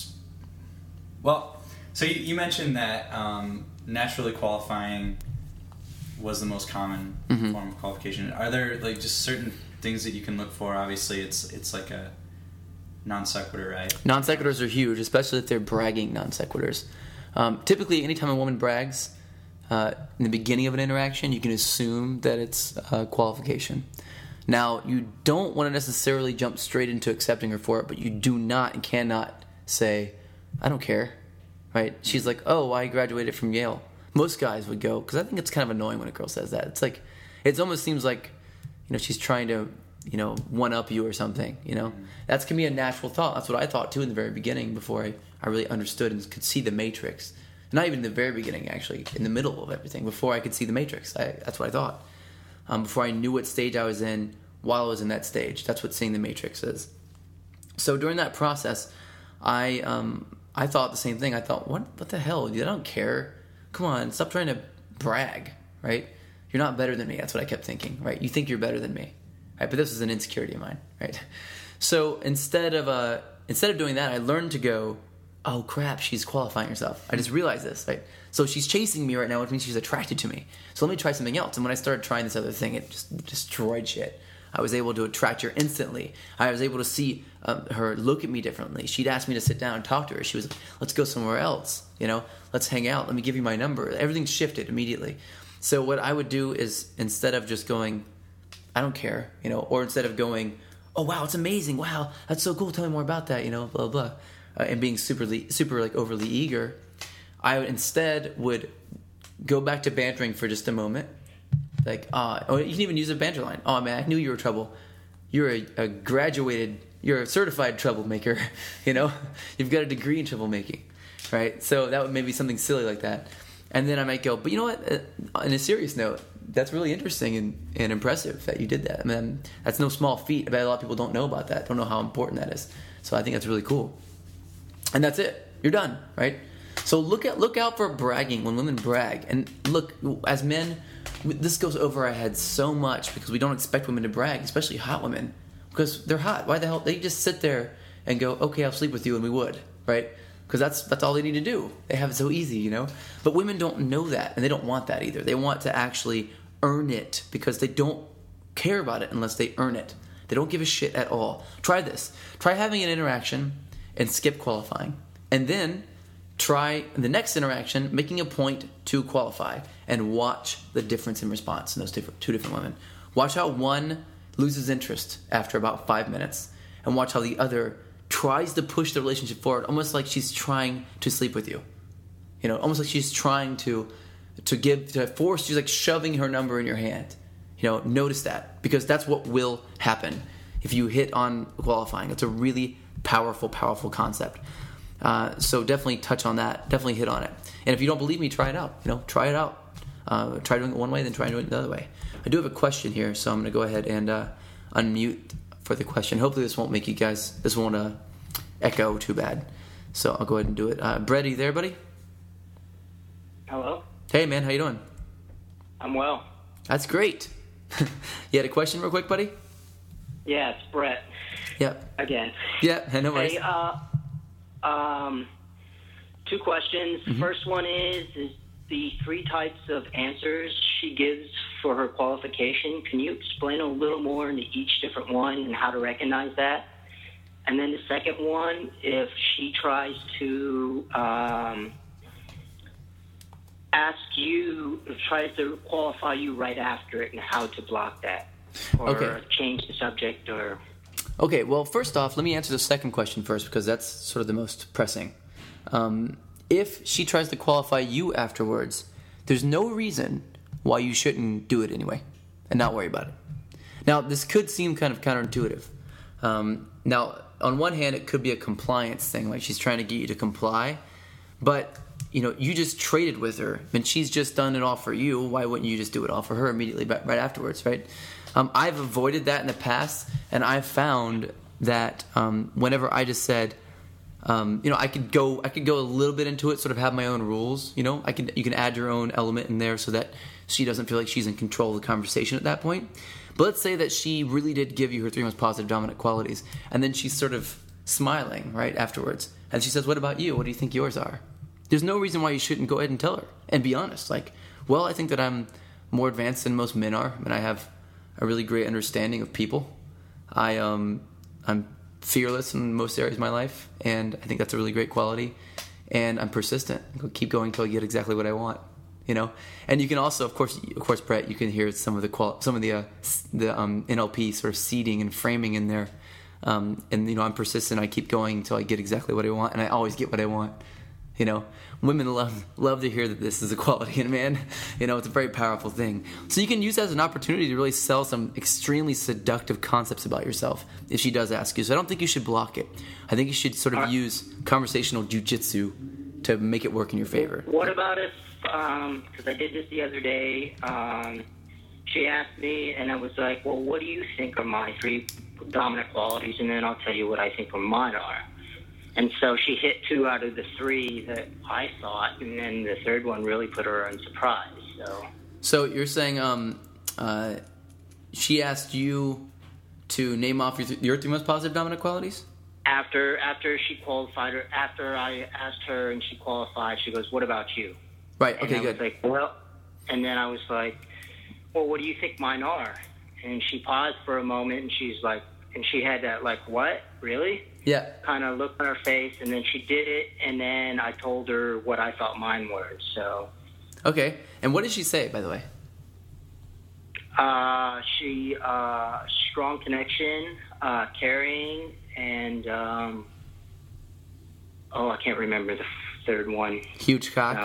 So you mentioned that naturally qualifying was the most common form of qualification. Are there just certain things that you can look for? Obviously, it's like a non sequitur, right? Non sequiturs are huge, especially if they're bragging non sequiturs. Typically, anytime a woman brags in the beginning of an interaction, you can assume that it's a qualification. Now, you don't want to necessarily jump straight into accepting her for it, but you do not and cannot say, I don't care, right? She's like, oh, I graduated from Yale. Most guys would go, because I think it's kind of annoying when a girl says that. It's like, it almost seems like, she's trying to, one-up you or something, That can be a natural thought. That's what I thought, too, in the very beginning, before I really understood and could see the matrix. Not even in the very beginning, actually, in the middle of everything, before I could see the matrix. That's what I thought. Before I knew what stage I was in, while I was in that stage. That's what seeing the matrix is. So during that process, I thought the same thing. I thought, what the hell? I don't care. Come on, stop trying to brag, right? You're not better than me. That's what I kept thinking, right? You think you're better than me, right? But this is an insecurity of mine, right? So instead of doing that, I learned to go, oh crap, she's qualifying herself. I just realized this, right? So she's chasing me right now, which means she's attracted to me. So let me try something else. And when I started trying this other thing, it just destroyed shit. I was able to attract her instantly. I was able to see her look at me differently. She'd ask me to sit down and talk to her. She was, let's go somewhere else. Let's hang out. Let me give you my number. Everything shifted immediately. So what I would do is, instead of just going, I don't care, or instead of going, oh wow, it's amazing. Wow, that's so cool. Tell me more about that. Blah blah. And being super overly eager, I would go back to bantering for just a moment. Or you can even use a banter line. Oh man, I knew you were trouble. You're you're a certified troublemaker. You've got a degree in troublemaking, right? So that would maybe something silly like that. And then I might go, but you know what? On a serious note, that's really interesting and impressive that you did that. I mean, that's no small feat. I bet a lot of people don't know about that, don't know how important that is. So I think that's really cool. And that's it. You're done, right? So look out for bragging when women brag. And look, as men, this goes over our heads so much because we don't expect women to brag, especially hot women, because they're hot. Why the hell? They just sit there and go, okay, I'll sleep with you, and we would, right? Because that's all they need to do. They have it so easy, you know? But women don't know that, and they don't want that either. They want to actually earn it because they don't care about it unless they earn it. They don't give a shit at all. Try this. Try having an interaction and skip qualifying. And then try the next interaction making a point to qualify and watch the difference in response in those two different women. Watch how one loses interest after about 5 minutes and watch how the other tries to push the relationship forward, almost like she's trying to sleep with you. You know, almost like she's trying to force, she's like shoving her number in your hand. You know, notice that, because that's what will happen if you hit on qualifying. It's a really powerful concept. So definitely touch on that. Definitely hit on it. And if you don't believe me, try it out. You know, try it out. Try doing it one way, then try doing it the other way. I do have a question here, so I'm going to go ahead and unmute for the question. Hopefully this won't make you guys, this won't echo too bad. So I'll go ahead and do it. Brett, are you there, buddy? Hello? Hey, man, how you doing? I'm well. That's great. You had a question real quick, buddy? Yeah, it's Brett. Yep. Again. Yeah, no worries. Hey, 2 questions. Mm-hmm. First one is the 3 types of answers she gives for her qualification. Can you explain a little more into each different one and how to recognize that? And then the second one, if she tries to tries to qualify you right after it, and how to block that, or change the subject, or... Okay, well, first off, let me answer the second question first, because that's sort of the most pressing. If she tries to qualify you afterwards, there's no reason why you shouldn't do it anyway and not worry about it. Now, this could seem kind of counterintuitive. Now, on one hand, it could be a compliance thing, like she's trying to get you to comply, but you know, you just traded with her, and she's just done it all for you. Why wouldn't you just do it all for her immediately right afterwards, right? I've avoided that in the past, and I've found that whenever I just said, you know, I could go a little bit into it, sort of have my own rules. You know, you can add your own element in there so that she doesn't feel like she's in control of the conversation at that point. But let's say that she really did give you her 3 most positive dominant qualities, and then she's sort of smiling right afterwards, and she says, "What about you? What do you think yours are?" There's no reason why you shouldn't go ahead and tell her and be honest. Like, well, I think that I'm more advanced than most men are, and I have a really great understanding of people. I'm fearless in most areas of my life, and I think that's a really great quality. And I'm persistent. I'll keep going until I get exactly what I want. You know, and you can also, of course, Brett, you can hear some of the NLP sort of seeding and framing in there. And you know, I'm persistent. I keep going until I get exactly what I want, and I always get what I want. You know, women love to hear that this is a quality in a man. You know, it's a very powerful thing. So you can use that as an opportunity to really sell some extremely seductive concepts about yourself if she does ask you. So I don't think you should block it. I think you should sort of use conversational jujitsu to make it work in your favor. What about if, because I did this the other day, she asked me, and I was like, well, what do you think are my 3 dominant qualities? And then I'll tell you what I think mine are. And so she hit 2 out of the 3 that I thought, and then the third one really put her in surprise. So you're saying she asked you to name off your 3 most positive dominant qualities? After she qualified, or after I asked her and she qualified, she goes, "What about you?" Right. Okay. And I good. was like, well, and then I was like, "Well, what do you think mine are?" And she paused for a moment, and she's like, and she had that like, "What? Really?" Yeah. Kind of look on her face, and then she did it, and then I told her what I thought mine were. So. Okay. And what did she say, by the way? She strong connection, caring, and I can't remember the third one. Huge cock.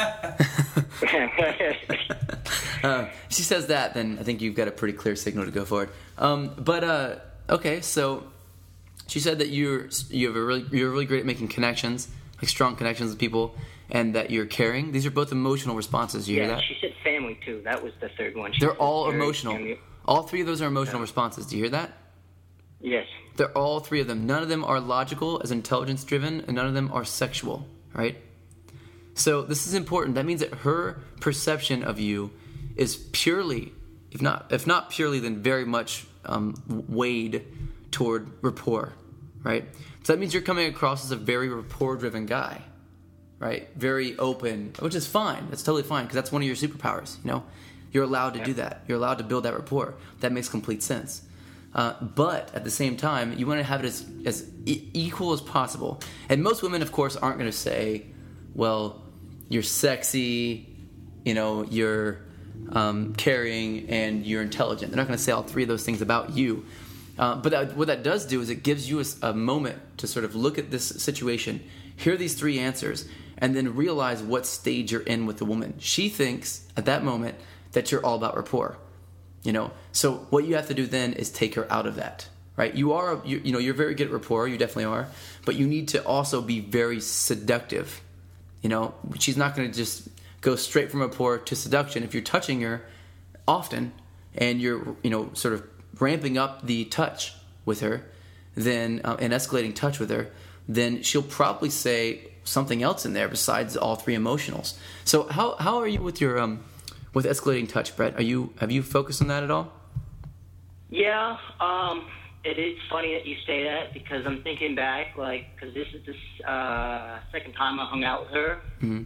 No. She says that, then I think you've got a pretty clear signal to go forward. Okay, so she said that you're really great at making connections, like strong connections with people, and that you're caring. These are both emotional responses. You hear that? She said family one too. That was the third one. They're all emotional. All three of those are emotional responses. Do you hear that? Yes. They're all three of them. None of them are logical, as intelligence-driven, and none of them are sexual, right? So this is important. That means that her perception of you is purely, if not purely, then very much weighed toward rapport, right? So that means you're coming across as a very rapport-driven guy, right? Very open, which is fine. That's totally fine, because that's one of your superpowers, you know? You're allowed to do that. You're allowed to build that rapport. That makes complete sense. But at the same time, you want to have it as equal as possible. And most women, of course, aren't going to say, well, you're sexy, you know, you're caring, and you're intelligent. They're not going to say all three of those things about you. But what that does do is it gives you a moment to sort of look at this situation, hear these three answers, and then realize what stage you're in with the woman. She thinks at that moment that you're all about rapport, you know. So what you have to do then is take her out of that, right? You're very good at rapport, you definitely are, but you need to also be very seductive, you know. She's not going to just go straight from rapport to seduction. If you're touching her often and you're, you know, sort of ramping up the touch with her, then and escalating touch with her, then she'll probably say something else in there besides all three emotionals. So how are you with your with escalating touch, Brett? Have you focused on that at all? Yeah, it is funny that you say that, because I'm thinking back, like, because this is the second time I hung out with her,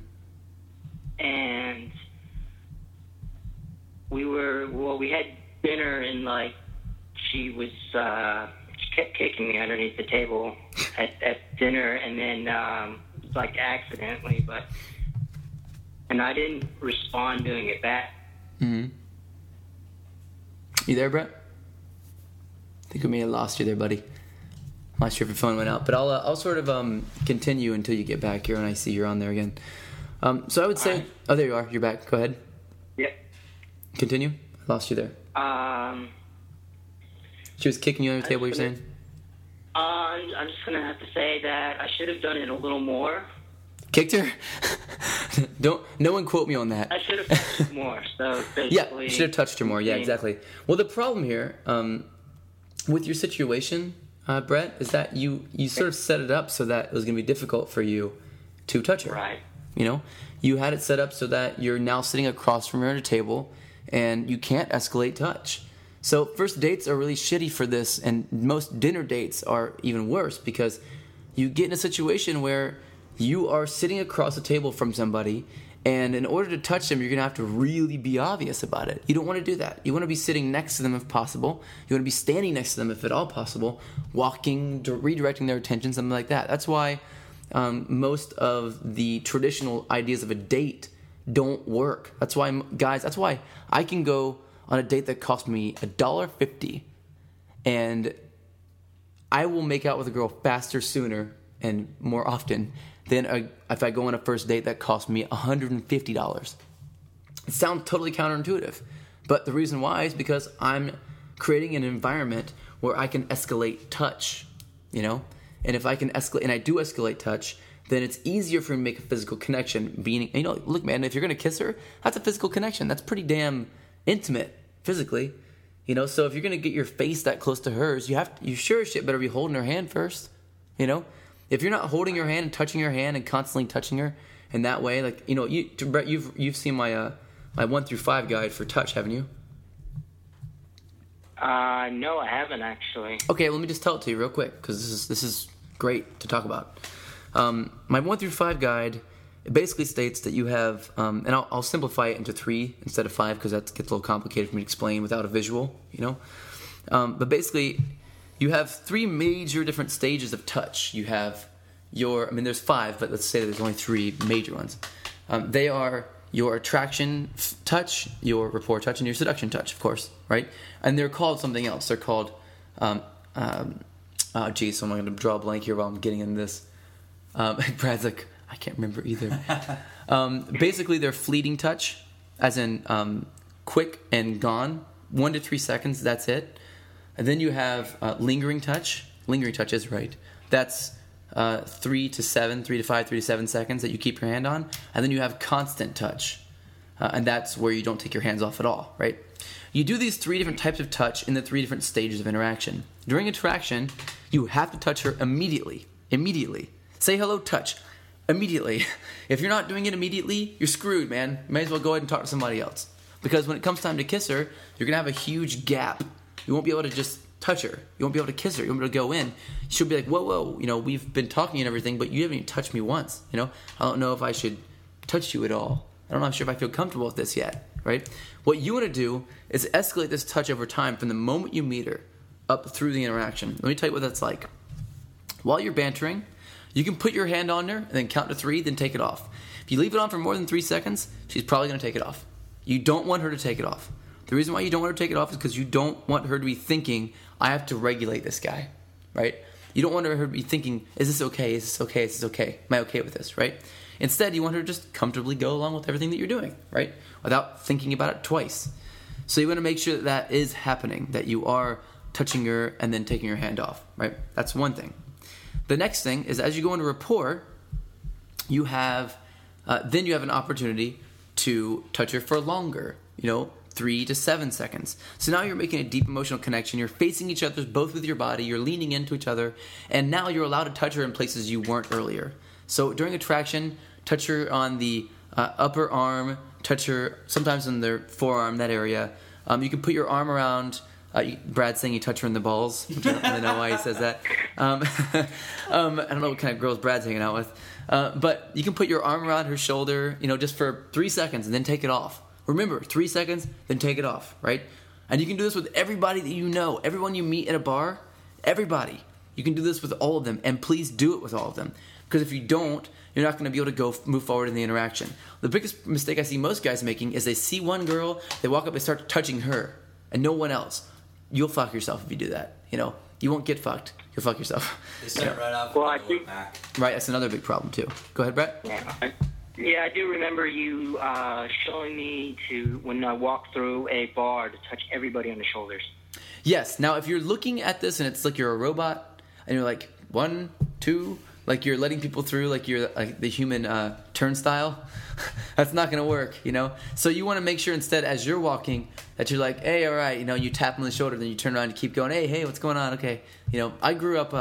and we had dinner, and like she kept kicking me underneath the table at dinner, and then like accidentally, and I didn't respond doing it back. Mm-hmm. You there, Brett? I think we may have lost you there, buddy. I'm not sure if your phone went out, but I'll sort of continue until you get back here and I see you're on there again. So I would say, oh, there you are. You're back. Go ahead. Yep. Continue. I lost you there. She was kicking you under the table. You're saying? I'm just gonna have to say that I should have done it a little more. Kicked her? No one quote me on that. I should have touched her more. So basically, yeah, you should have touched her more. Yeah, exactly. Well, the problem here with your situation, Brett, is that you sort of set it up so that it was going to be difficult for you to touch her. Right. You know, you had it set up so that you're now sitting across from her at a table, and you can't escalate touch. So first dates are really shitty for this, and most dinner dates are even worse, because you get in a situation where you are sitting across a table from somebody, and in order to touch them, you're going to have to really be obvious about it. You don't want to do that. You want to be sitting next to them if possible. You want to be standing next to them if at all possible, walking, redirecting their attention, something like that. That's why most of the traditional ideas of a date don't work. That's why, guys, that's why I can go on a date that cost me $1.50, and I will make out with a girl faster, sooner, and more often than if I go on a first date that cost me $150. It sounds totally counterintuitive, but the reason why is because I'm creating an environment where I can escalate touch, you know? And if I can escalate, and I do escalate touch, then it's easier for me to make a physical connection. You know, look, man, if you're going to kiss her, that's a physical connection. That's pretty damn intimate physically, you know? So if you're going to get your face that close to hers, you sure as shit better be holding her hand first, you know? If you're not holding her hand and touching her hand and constantly touching her in that way, like, you know, Brett, you've seen my 1 through 5 guide for touch, haven't you? No, I haven't actually. Okay, let me just tell it to you real quick, because this is great to talk about. My 1 through 5 guide, it basically states that you have, and I'll simplify it into 3 instead of 5, because that gets a little complicated for me to explain without a visual, you know. But basically, you have 3 major different stages of touch. You have there's 5, but let's say there's only 3 major ones. They are your attraction touch, your rapport touch, and your seduction touch, of course, right? And they're called something else. They're called, so I'm going to draw a blank here while I'm getting into this. Brad's like, I can't remember either. Basically, they're fleeting touch, as in quick and gone, 1 to 3 seconds, that's it. And then you have lingering touch. Lingering touch is right. That's 3 to 5, 3 to 7 seconds that you keep your hand on. And then you have constant touch. and that's where you don't take your hands off at all, right? You do these 3 different types of touch in the 3 different stages of interaction. During interaction, you have to touch her immediately. Immediately. Say hello, touch. Immediately. If you're not doing it immediately, you're screwed, man. You may as well go ahead and talk to somebody else. Because when it comes time to kiss her, you're going to have a huge gap. You won't be able to just touch her. You won't be able to kiss her. You won't be able to go in. She'll be like, whoa, we've been talking and everything, but you haven't even touched me once. I don't know if I should touch you at all. I'm not sure if I feel comfortable with this yet, right? What you want to do is escalate this touch over time from the moment you meet her up through the interaction. Let me tell you what that's like. While you're bantering, you can put your hand on her and then count to 3, then take it off. If you leave it on for more than 3 seconds, she's probably going to take it off. You don't want her to take it off. The reason why you don't want her to take it off is because you don't want her to be thinking, I have to regulate this guy, right? You don't want her to be thinking, is this okay? Is this okay? Is this okay? Am I okay with this, right? Instead, you want her to just comfortably go along with everything that you're doing, right? Without thinking about it twice. So you want to make sure that is happening, that you are touching her and then taking your hand off, right? That's one thing. The next thing is as you go into rapport, you have an opportunity to touch her for longer, 3 to 7 seconds. So now you're making a deep emotional connection. You're facing each other both with your body. You're leaning into each other. And now you're allowed to touch her in places you weren't earlier. So during attraction, touch her on the upper arm, touch her sometimes on their forearm, that area. You can put your arm around... Brad's saying you touch her in the balls, which I don't really know why he says that. I don't know what kind of girls Brad's hanging out with. But you can put your arm around her shoulder, just for 3 seconds and then take it off. Remember, 3 seconds, then take it off, right? And you can do this with everybody that you know, everyone you meet at a bar, everybody. You can do this with all of them, and please do it with all of them. Because if you don't, you're not going to be able to move forward in the interaction. The biggest mistake I see most guys making is they see one girl, they walk up and start touching her, and no one else. You'll fuck yourself if you do that. You won't get fucked. You'll fuck yourself. They start right off. Well, I think back. Right, that's another big problem too. Go ahead, Brett. Yeah, I do remember you showing me when I walked through a bar to touch everybody on the shoulders. Yes. Now, if you're looking at this and it's like you're a robot and you're like 1, 2, like you're letting people through, like you're like the human turnstile, that's not going to work, So you want to make sure instead as you're walking that you're like, hey, all right, you tap on the shoulder, then you turn around and keep going, hey, what's going on? Okay. I grew up,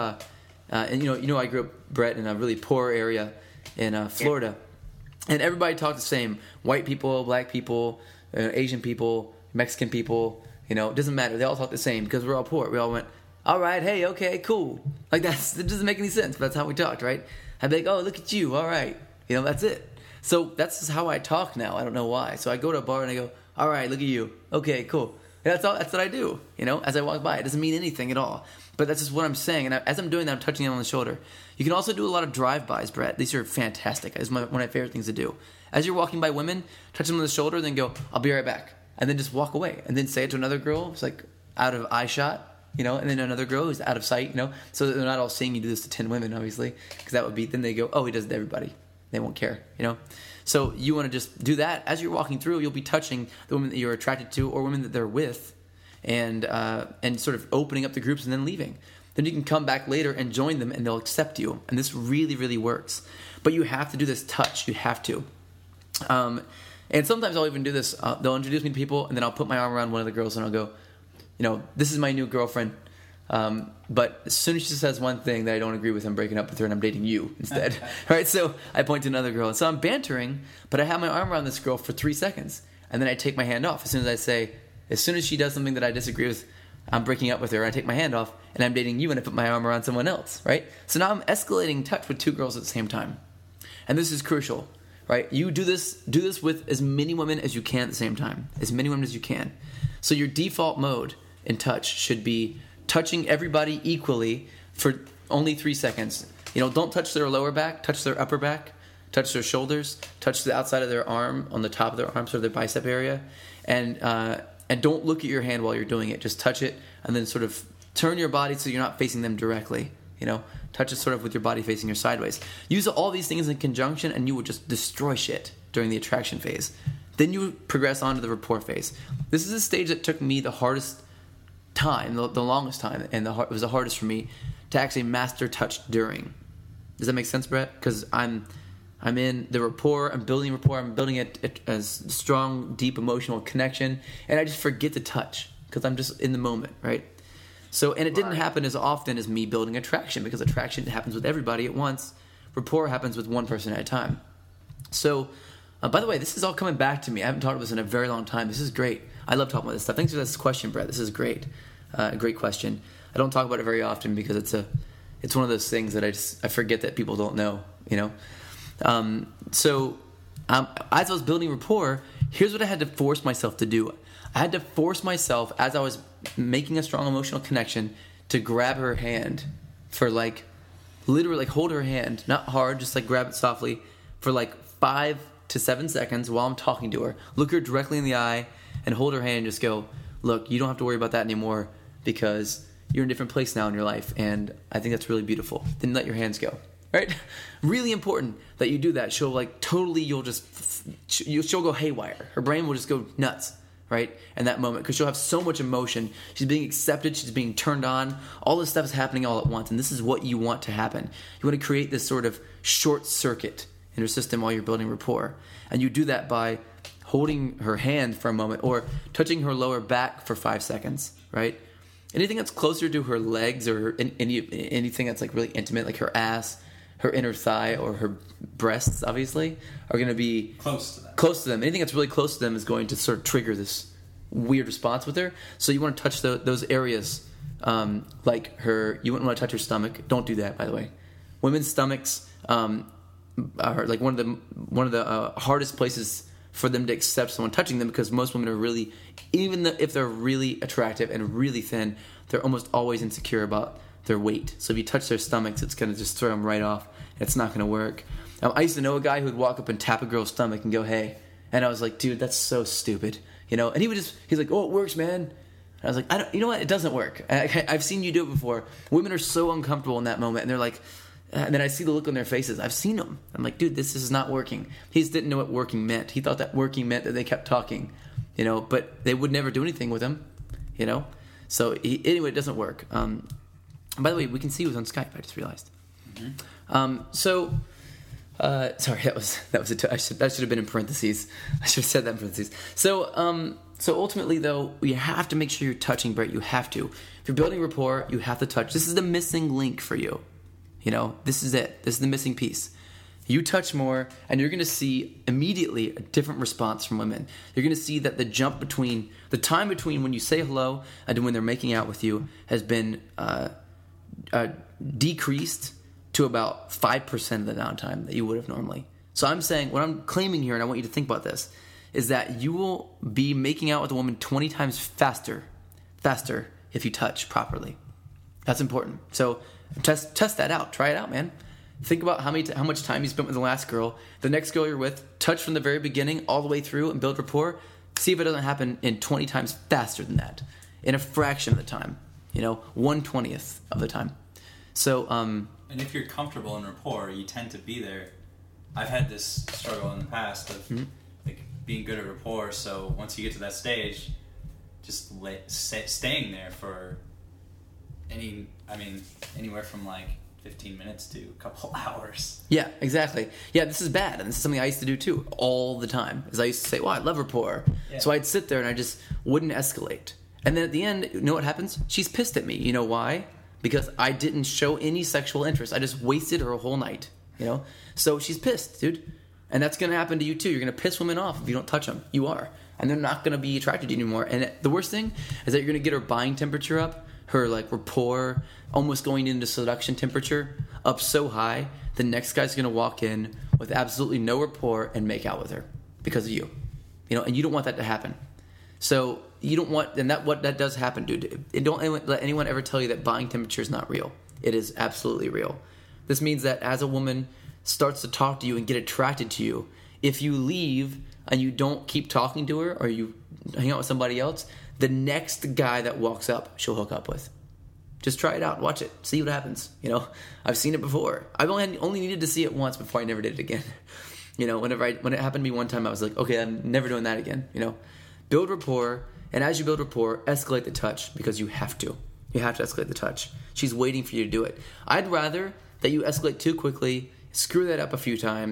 I grew up, Brett, in a really poor area in Florida. And everybody talked the same. White people, black people, Asian people, Mexican people, it doesn't matter. They all talk the same because we're all poor. We all went, all right, hey, okay, cool. Like it doesn't make any sense, but that's how we talked, right? I'd be like, oh, look at you, all right. That's it. So that's just how I talk now. I don't know why. So I go to a bar and I go, all right, look at you. Okay, cool. And that's what I do, as I walk by. It doesn't mean anything at all. But that's just what I'm saying. And as I'm doing that, I'm touching them on the shoulder. You can also do a lot of drive-bys, Brett. These are fantastic. It's one of my favorite things to do. As you're walking by women, touch them on the shoulder, then go, I'll be right back. And then just walk away. And then say it to another girl. It's like out of eye shot, and then another girl who's out of sight, So that they're not all seeing you do this to 10 women, obviously. Because that would be, then they go, oh, he does it to everybody. They won't care, So you want to just do that. As you're walking through, you'll be touching the women that you're attracted to or women that they're with. And sort of opening up the groups and then leaving. Then you can come back later and join them and they'll accept you. And this really, really works. But you have to do this touch. You have to. And sometimes I'll even do this. They'll introduce me to people and then I'll put my arm around one of the girls and I'll go, this is my new girlfriend. But as soon as she says one thing that I don't agree with, I'm breaking up with her and I'm dating you instead. Right? So I point to another girl. And so I'm bantering, but I have my arm around this girl for 3 seconds. And then I take my hand off as soon as she does something that I disagree with, I'm breaking up with her, I take my hand off, and I'm dating you, and I put my arm around someone else, right? So now I'm escalating touch with 2 girls at the same time. And this is crucial, right? You do this with as many women as you can at the same time. As many women as you can. So your default mode in touch should be touching everybody equally for only 3 seconds. Don't touch their lower back, touch their upper back, touch their shoulders, touch the outside of their arm, on the top of their arm, sort of their bicep area, and don't look at your hand while you're doing it. Just touch it and then sort of turn your body so you're not facing them directly. Touch it sort of with your body facing you sideways. Use all these things in conjunction and you will just destroy shit during the attraction phase. Then you progress on to the rapport phase. This is a stage that took me the hardest time, the longest time, and it was the hardest for me to actually master touch during. Does that make sense, Brett? Because I'm in the rapport. I'm building rapport. I'm building a strong, deep emotional connection, and I just forget to touch because I'm just in the moment, right? So, and it didn't happen as often as me building attraction, because attraction happens with everybody at once. Rapport happens with one person at a time. So, by the way, this is all coming back to me. I haven't talked about this in a very long time. This is great. I love talking about this stuff. Thanks for this question, Brett. This is great. Great question. I don't talk about it very often because it's one of those things that I forget that people don't know, you know? So as I was building rapport, here's what I had to force myself to do. I had to force myself, as I was making a strong emotional connection, to grab her hand for literally hold her hand, not hard, just grab it softly for 5 to 7 seconds while I'm talking to her. Look her directly in the eye and hold her hand and just go, look, you don't have to worry about that anymore because you're in a different place now in your life, and I think that's really beautiful. Then let your hands go. Right? Really important that you do that. She'll she'll go haywire. Her brain will just go nuts, right? In that moment, because she'll have so much emotion. She's being accepted. She's being turned on. All this stuff is happening all at once, and this is what you want to happen. You want to create this sort of short circuit in her system while you're building rapport, and you do that by holding her hand for a moment or touching her lower back for 5 seconds, right? Anything that's closer to her legs or anything that's really intimate, like her ass, her inner thigh, or her breasts, obviously, are going to be close to them. Anything that's really close to them is going to sort of trigger this weird response with her. So you want to touch those areas, like her. You wouldn't want to touch her stomach. Don't do that, by the way. Women's stomachs are one of the hardest places for them to accept someone touching them, because most women are really, if they're really attractive and really thin, they're almost always insecure about their weight. So if you touch their stomachs, it's going to just throw them right off. It's not going to work. I used to know a guy who would walk up and tap a girl's stomach and go, hey. And I was like, dude, that's so stupid. And he's like, oh, it works, man. And I was like, you know what? It doesn't work. I've seen you do it before. Women are so uncomfortable in that moment. And they're like, and then I see the look on their faces. I've seen them. I'm like, dude, this is not working. He just didn't know what working meant. He thought that working meant that they kept talking, but they would never do anything with him, So anyway, it doesn't work. By the way, we can see who's on Skype. I just realized. Mm-hmm. Sorry, that should have been in parentheses. I should have said that in parentheses. So ultimately, though, you have to make sure you're touching, Brett. You have to. If you're building rapport, you have to touch. This is the missing link for you. This is it. This is the missing piece. You touch more, and you're going to see immediately a different response from women. You're going to see that the time between when you say hello and when they're making out with you has been decreased to about 5% of the downtime that you would have normally. So I'm saying, what I'm claiming here, and I want you to think about this, is that you will be making out with a woman 20 times faster if you touch properly. That's important. So test that out. Try it out, man. Think about how much time you spent with the last girl, the next girl you're with, touch from the very beginning all the way through and build rapport. See if it doesn't happen in 20 times faster than that, in a fraction of the time, 1/20th of the time. So, and if you're comfortable in rapport, you tend to be there. I've had this struggle in the past of being good at rapport. So once you get to that stage, just staying there for anywhere from 15 minutes to a couple hours. Yeah, exactly. Yeah, this is bad, and this is something I used to do too all the time. Is I used to say, "Well, I love rapport," so I'd sit there and I just wouldn't escalate. And then at the end, you know what happens? She's pissed at me. You know why? Because I didn't show any sexual interest. I just wasted her whole night. So she's pissed, dude. And that's going to happen to you too. You're going to piss women off if you don't touch them. You are, and they're not going to be attracted to you anymore. And the worst thing is that you're going to get her buying temperature up. Her rapport, almost going into seduction temperature, up so high, the next guy's going to walk in with absolutely no rapport and make out with her because of you. And you don't want that to happen. So you don't want, and that does happen, dude. Don't let anyone ever tell you that buying temperature is not real. It is absolutely real. This means that as a woman starts to talk to you and get attracted to you, if you leave and you don't keep talking to her, or you hang out with somebody else, the next guy that walks up, she'll hook up with. Just try it out. Watch it. See what happens. I've seen it before. I've only needed to see it once before I never did it again. When it happened to me one time, I was like, okay, I'm never doing that again. Build rapport, and as you build rapport, escalate the touch, because you have to. You have to escalate the touch. She's waiting for you to do it. I'd rather that you escalate too quickly, screw that up a few times,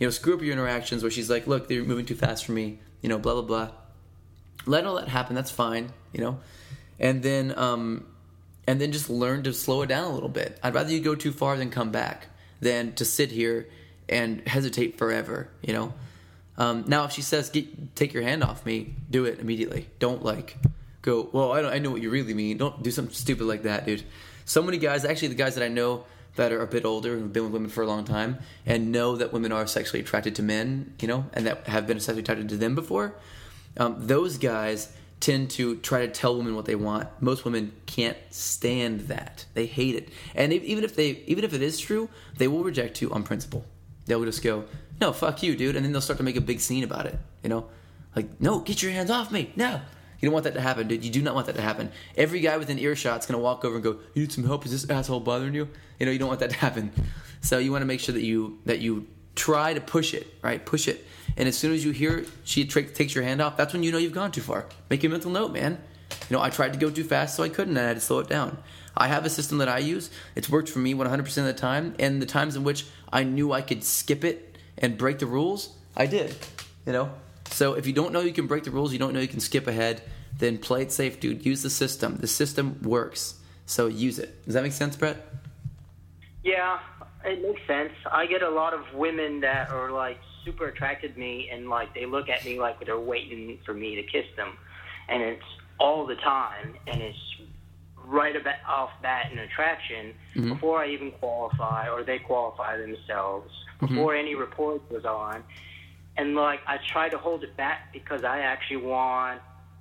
screw up your interactions where she's like, look, they're moving too fast for me, blah, blah, blah. Let all that happen. That's fine, and then just learn to slow it down a little bit. I'd rather you go too far than come back than to sit here and hesitate forever, Now, if she says, take your hand off me, do it immediately. Don't go, well, I know what you really mean. Don't do something stupid like that, dude. So many guys, actually the guys that I know that are a bit older and have been with women for a long time and know that women are sexually attracted to men, and that have been sexually attracted to them before, those guys tend to try to tell women what they want. Most women can't stand that. They hate it. And even if it is true, they will reject you on principle. They'll just go, no, fuck you, dude. And then they'll start to make a big scene about it, Like, no, get your hands off me, no. You don't want that to happen, dude. You do not want that to happen. Every guy within earshot's going to walk over and go, you need some help? Is this asshole bothering you? You don't want that to happen. So you want to make sure that you try to push it, right? Push it. And as soon as you hear she takes your hand off, that's when you know you've gone too far. Make a mental note, man. I tried to go too fast, so I couldn't, and I had to slow it down. I have a system that I use. It's worked for me 100% of the time, and the times in which I knew I could skip it and break the rules, I did, So if you don't know you can break the rules, you don't know you can skip ahead, then play it safe, dude. Use the system. The system works, so use it. Does that make sense, Brett? Yeah, it makes sense. I get a lot of women that are super attracted to me, and they look at me like they're waiting for me to kiss them, and it's all the time, and it's right off bat an attraction before I even qualify or they qualify themselves, before any report was on. And I try to hold it back because I actually want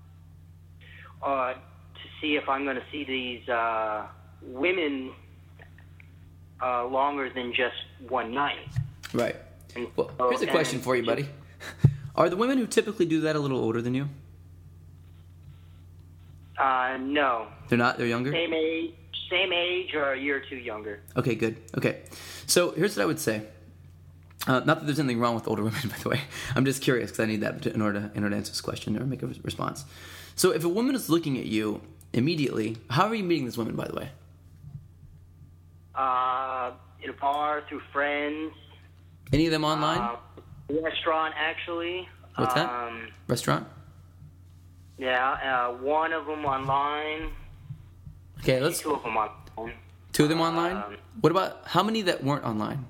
to see if I'm going to see these women longer than just one night. Right. Well, here's a question for you, buddy. Are the women who typically do that a little older than you? No. They're not? They're younger? Same age or a year or two younger. Okay, good. Okay. So here's what I would say. Not that there's anything wrong with older women, by the way. I'm just curious because I need that in order to answer this question or make a response. So if a woman is looking at you immediately, how are you meeting this woman, by the way? In a bar, through friends. Any of them online? Restaurant, actually. What's that? Restaurant? Yeah, one of them online. Okay, two of them online. Two of them online? What about how many that weren't online?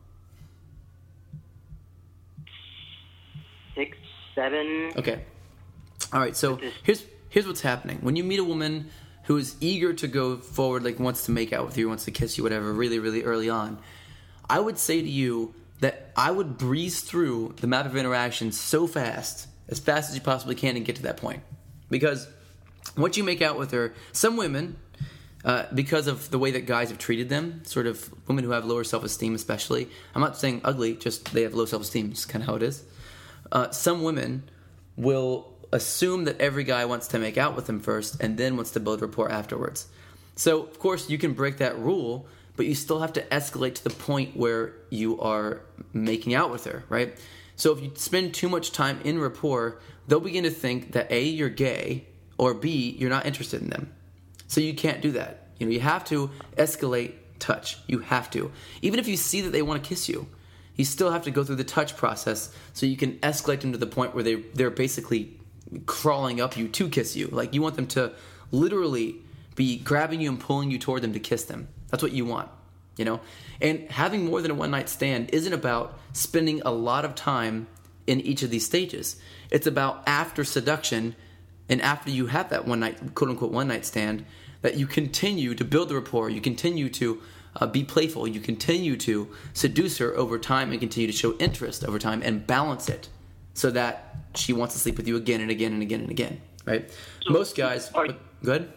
6, 7. Okay. All right. So here's what's happening. When you meet a woman who is eager to go forward, wants to make out with you, wants to kiss you, whatever, really, really early on, I would say to you that I would breeze through the map of interactions so fast, as fast as you possibly can, and get to that point. Because once you make out with her, some women, because of the way that guys have treated them, sort of women who have lower self-esteem especially, I'm not saying ugly, just they have low self-esteem, it's kind of how it is. Some women will assume that every guy wants to make out with them first and then wants to build rapport afterwards. So, of course, you can break that rule, but you still have to escalate to the point where you are making out with her, right? So if you spend too much time in rapport, they'll begin to think that A, you're gay, or B, you're not interested in them. So you can't do that. You have to escalate touch. You have to. Even if you see that they want to kiss you, you still have to go through the touch process so you can escalate them to the point where they're basically crawling up you to kiss you. You want them to literally be grabbing you and pulling you toward them to kiss them. That's what you want, And having more than a one-night stand isn't about spending a lot of time in each of these stages. It's about after seduction and after you have that one-night, quote-unquote, one-night stand, that you continue to build the rapport, you continue to be playful, you continue to seduce her over time and continue to show interest over time and balance it so that she wants to sleep with you again and again and again and again, right? So most guys... Go ahead.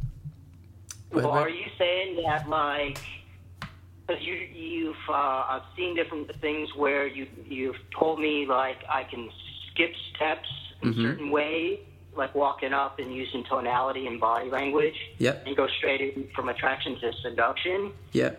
Are you saying that, because I've seen different things where you've told me, I can skip steps in a certain way, walking up and using tonality and body language, and go straight in from attraction to seduction.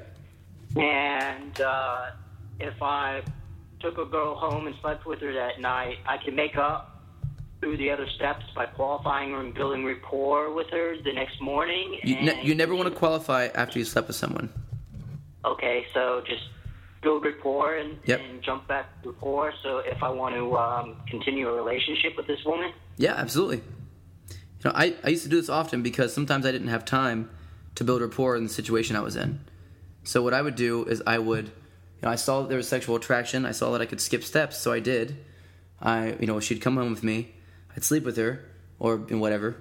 And if I took a girl home and slept with her that night, I can make up through the other steps by qualifying her and building rapport with her the next morning. You never want to qualify after you slept with someone. Okay, so just build rapport and, Yep. and jump back to rapport. So if I want to continue a relationship with this woman. Yeah, absolutely. I used to do this often because sometimes I didn't have time to build rapport in the situation I was in. So what I would do is I would, I saw that there was sexual attraction. I saw that I could skip steps, so I did. She'd come home with me. I'd sleep with her or whatever,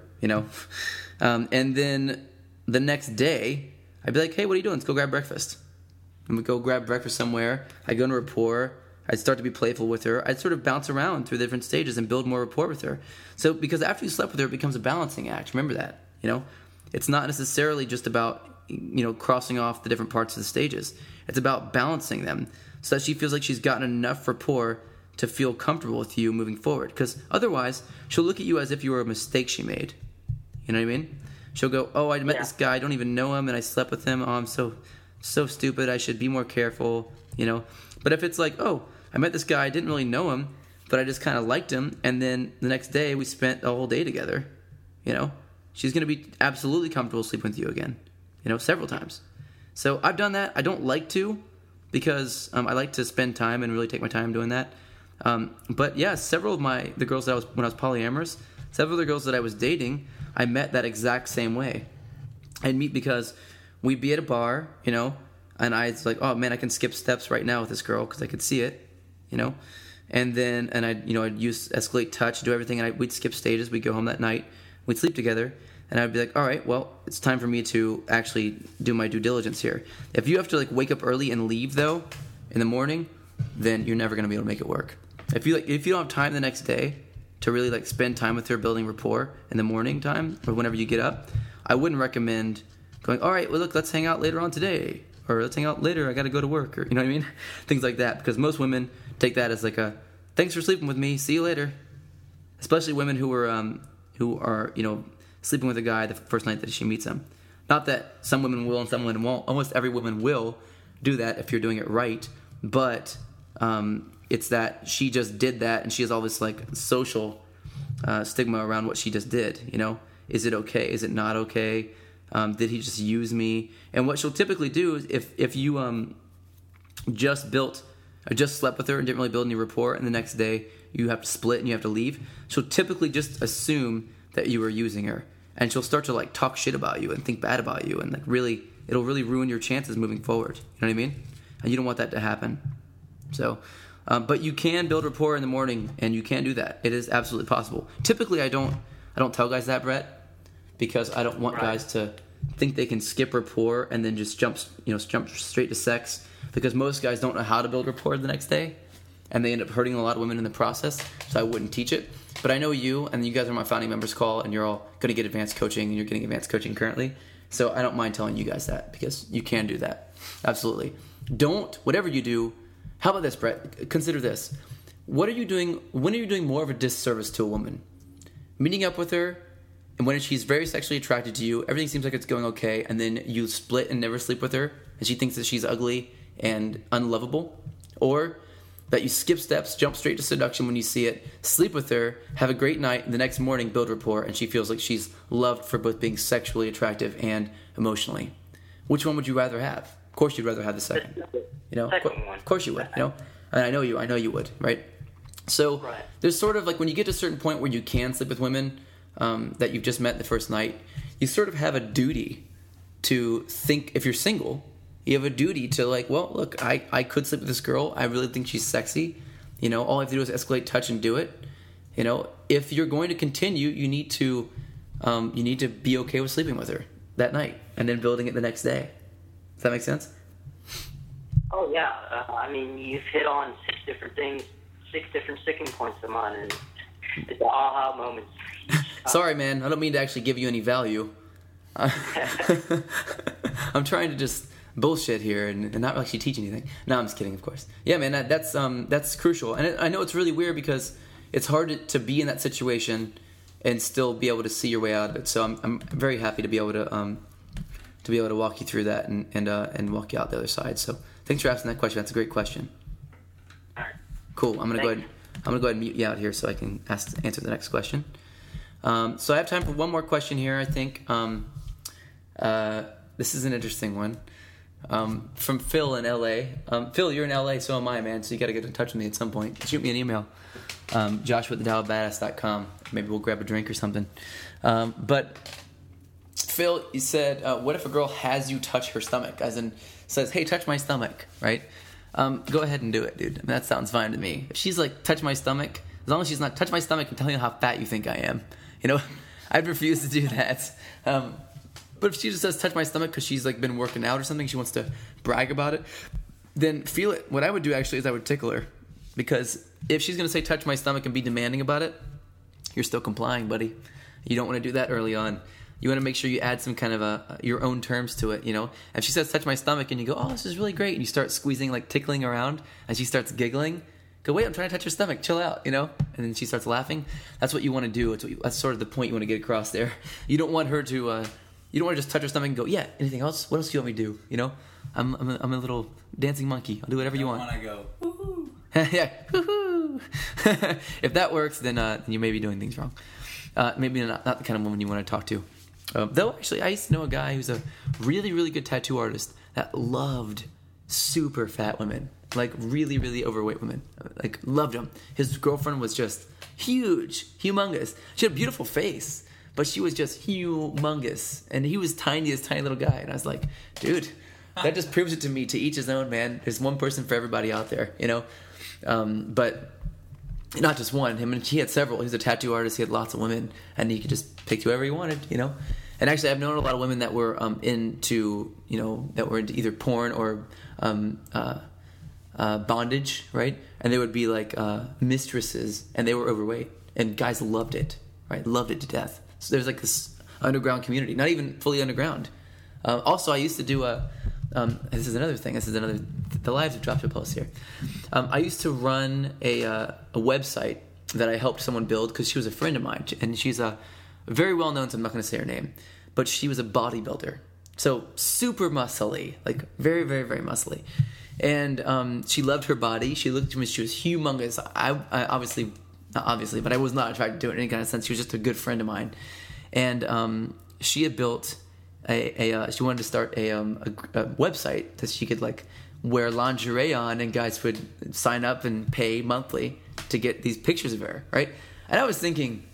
and then the next day I'd be like, hey, what are you doing? Let's go grab breakfast. And we'd go grab breakfast somewhere. I'd go into rapport. I'd start to be playful with her. I'd sort of bounce around through the different stages and build more rapport with her. So because after you slept with her, it becomes a balancing act. Remember that, It's not necessarily just about, crossing off the different parts of the stages. It's about balancing them so that she feels like she's gotten enough rapport to feel comfortable with you moving forward. Because otherwise, she'll look at you as if you were a mistake she made. You know what I mean? She'll go, oh, I met this guy. I don't even know him, and I slept with him. Oh, I'm so stupid. I should be more careful, But if it's like, oh, I met this guy. I didn't really know him, but I just kind of liked him. And then the next day, we spent a whole day together, She's going to be absolutely comfortable sleeping with you again, several times. So I've done that. I don't like to because I like to spend time and really take my time doing that. But yeah, several of the girls that when I was polyamorous, several of the girls that I was dating, I met that exact same way. I'd meet because we'd be at a bar, and I was like, oh man, I can skip steps right now with this girl because I could see it, and then I'd use escalate touch, do everything, and we'd skip stages. We'd go home that night, we'd sleep together, and I'd be like, all right, well, it's time for me to actually do my due diligence here. If you have to wake up early and leave though in the morning, then you're never going to be able to make it work. If you don't have time the next day to really spend time with her building rapport in the morning time or whenever you get up, I wouldn't recommend going, all right, well, look, let's hang out later on today, or let's hang out later, I got to go to work, or you know what I mean? Things like that, because most women take that as thanks for sleeping with me, see you later. Especially women who are sleeping with a guy the first night that she meets him. Not that some women will and some women won't. Almost every woman will do that if you're doing it right, but it's that she just did that, and she has all this social stigma around what she just did. Is it okay? Is it not okay? Did he just use me? And what she'll typically do is if you just slept with her and didn't really build any rapport, and the next day you have to split and you have to leave, she'll typically just assume that you were using her, and she'll start to talk shit about you and think bad about you, and it'll really ruin your chances moving forward. You know what I mean? And you don't want that to happen. So, but you can build rapport in the morning, and you can do that. It is absolutely possible. Typically, I don't tell guys that, Brett, because I don't want guys to think they can skip rapport and then just jump straight to sex, because most guys don't know how to build rapport the next day, and they end up hurting a lot of women in the process. So I wouldn't teach it. But I know you, and you guys are my founding members call, and you're all going to get advanced coaching, and you're getting advanced coaching currently. So I don't mind telling you guys that, because you can do that. Absolutely. Whatever you do, how about this, Brett? Consider this. When are you doing more of a disservice to a woman? Meeting up with her, and when she's very sexually attracted to you, everything seems like it's going okay, and then you split and never sleep with her, and she thinks that she's ugly and unlovable? Or that you skip steps, jump straight to seduction when you see it, sleep with her, have a great night, and the next morning build rapport, and she feels like she's loved for both being sexually attractive and emotionally. Which one would you rather have? Of course you'd rather have the second. Second one. Of course you would. And I know you would, right? So there's sort of when you get to a certain point where you can sleep with women that you've just met the first night, you sort of have a duty to think, if you're single, you have a duty to well, look, I could sleep with this girl. I really think she's sexy. All I have to do is escalate touch and do it. If you're going to continue, you need to be okay with sleeping with her that night and then building it the next day. Does that make sense? Oh yeah. You've hit on 6 different things, 6 different sticking points of mine, and it's the aha moments. Sorry, man. I don't mean to actually give you any value. I'm trying to just bullshit here and not actually teach anything. No, I'm just kidding, of course. Yeah, man, that's crucial. And I know it's really weird because it's hard to be in that situation and still be able to see your way out of it. So I'm very happy to be able to walk you through that and walk you out the other side. So thanks for asking that question. That's a great question. All right. Cool. I'm gonna go ahead and mute you out here so I can answer the next question. So I have time for one more question here, I think. This is an interesting one. from Phil in LA. Phil, you're in LA, so am I, man. So you got to get in touch with me at some point. Shoot me an email. Joshua@thedowofbadass.com. Maybe we'll grab a drink or something. But Phil, you said, what if a girl has you touch her stomach? As in, says, hey, touch my stomach, right? Go ahead and do it, dude. I mean, that sounds fine to me. If she's like, touch my stomach, as long as she's not, touch my stomach and tell me how fat you think I am. You know, I'd refuse to do that. But if she just says, touch my stomach because she's like been working out or something, she wants to brag about it, then feel it. What I would do actually is I would tickle her. Because if she's going to say, touch my stomach and be demanding about it, you're still complying, buddy. You don't want to do that early on. You want to make sure you add some kind of your own terms to it, you know? If she says, touch my stomach, and you go, oh, this is really great, and you start squeezing, like tickling around, and she starts giggling, go, wait, I'm trying to touch your stomach, chill out, you know? And then she starts laughing. That's what you want to do. That's sort of the point you want to get across there. You don't want her to, you don't want to just touch her stomach and go, yeah, anything else? What else do you want me to do, you know? I'm a little dancing monkey. I'll do whatever you want. I want to go, woohoo. Yeah, woohoo. If that works, then you may be doing things wrong. Maybe not the kind of woman you want to talk to. Though, actually, I used to know a guy who's a really, really good tattoo artist that loved super fat women. Like, really, really overweight women. Like, loved them. His girlfriend was just huge, humongous. She had a beautiful face, but she was just humongous. And he was tiny, tiny little guy. And I was like, dude, that just proves it to me. To each his own, man. There's one person for everybody out there, you know? But not just one. He had several. He was a tattoo artist. He had lots of women. And he could just pick whoever he wanted, you know? And actually, I've known a lot of women that were into either porn or bondage, right? And they would be like mistresses, and they were overweight, and guys loved it, right? Loved it to death. So there's like this underground community, not even fully underground. Also, I used to do this is another thing. The lives of Joshua Pellis here. I used to run a website that I helped someone build because she was a friend of mine, and she's very well known, so I'm not going to say her name, but she was a bodybuilder. So super muscly, like very, very, very muscly. And she loved her body. She looked to me, she was humongous. I obviously, not obviously, but I was not attracted to it in any kind of sense. She was just a good friend of mine. And she had built she wanted to start a website that she could like wear lingerie on, and guys would sign up and pay monthly to get these pictures of her, right? And I was thinking,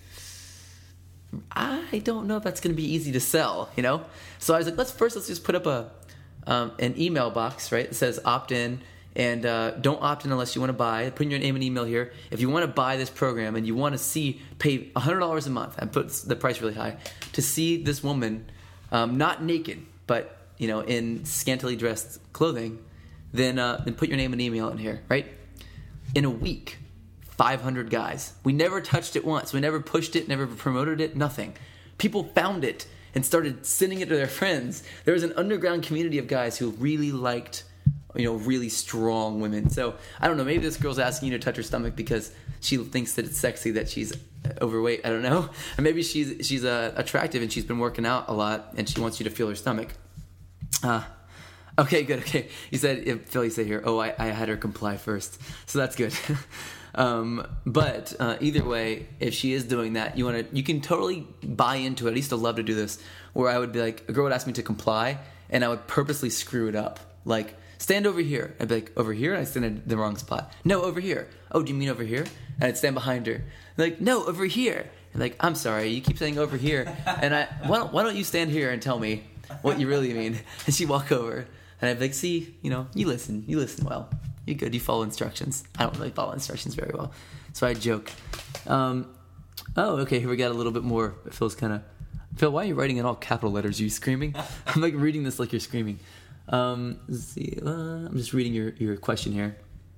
I don't know if that's going to be easy to sell, you know? So I was like, let's just put up an email box, right? It says opt in, and don't opt in unless you want to buy. Put in your name and email here. If you want to buy this program and you want to pay $100 a month, and put the price really high, to see this woman not naked, but, you know, in scantily dressed clothing, then put your name and email in here, right? In a week, 500 guys. We never touched it once. We never pushed it, never promoted it, nothing. People found it and started sending it to their friends. There was an underground community of guys who really liked, you know, really strong women. So, I don't know, maybe this girl's asking you to touch her stomach because she thinks that it's sexy that she's overweight. I don't know. And maybe she's attractive and she's been working out a lot and she wants you to feel her stomach. Okay, good. Okay. Phil, you said here, I had her comply first. So that's good. But either way, if she is doing that, you can totally buy into it. I used to love to do this, where I would be like, a girl would ask me to comply, and I would purposely screw it up. Like, stand over here. I'd be like, over here? And I'd stand in the wrong spot. No, over here. Oh, do you mean over here? And I'd stand behind her. Like, no, over here. And like, I'm sorry, you keep saying over here. And why don't you stand here and tell me what you really mean? And she'd walk over, and I'd be like, see, you know, you listen well. You're good. You follow instructions. I don't really follow instructions very well, so I joke. Okay. Here we got a little bit more. Phil, why are you writing in all capital letters? Are you screaming? I'm like reading this like you're screaming. Let's see. I'm just reading your question here.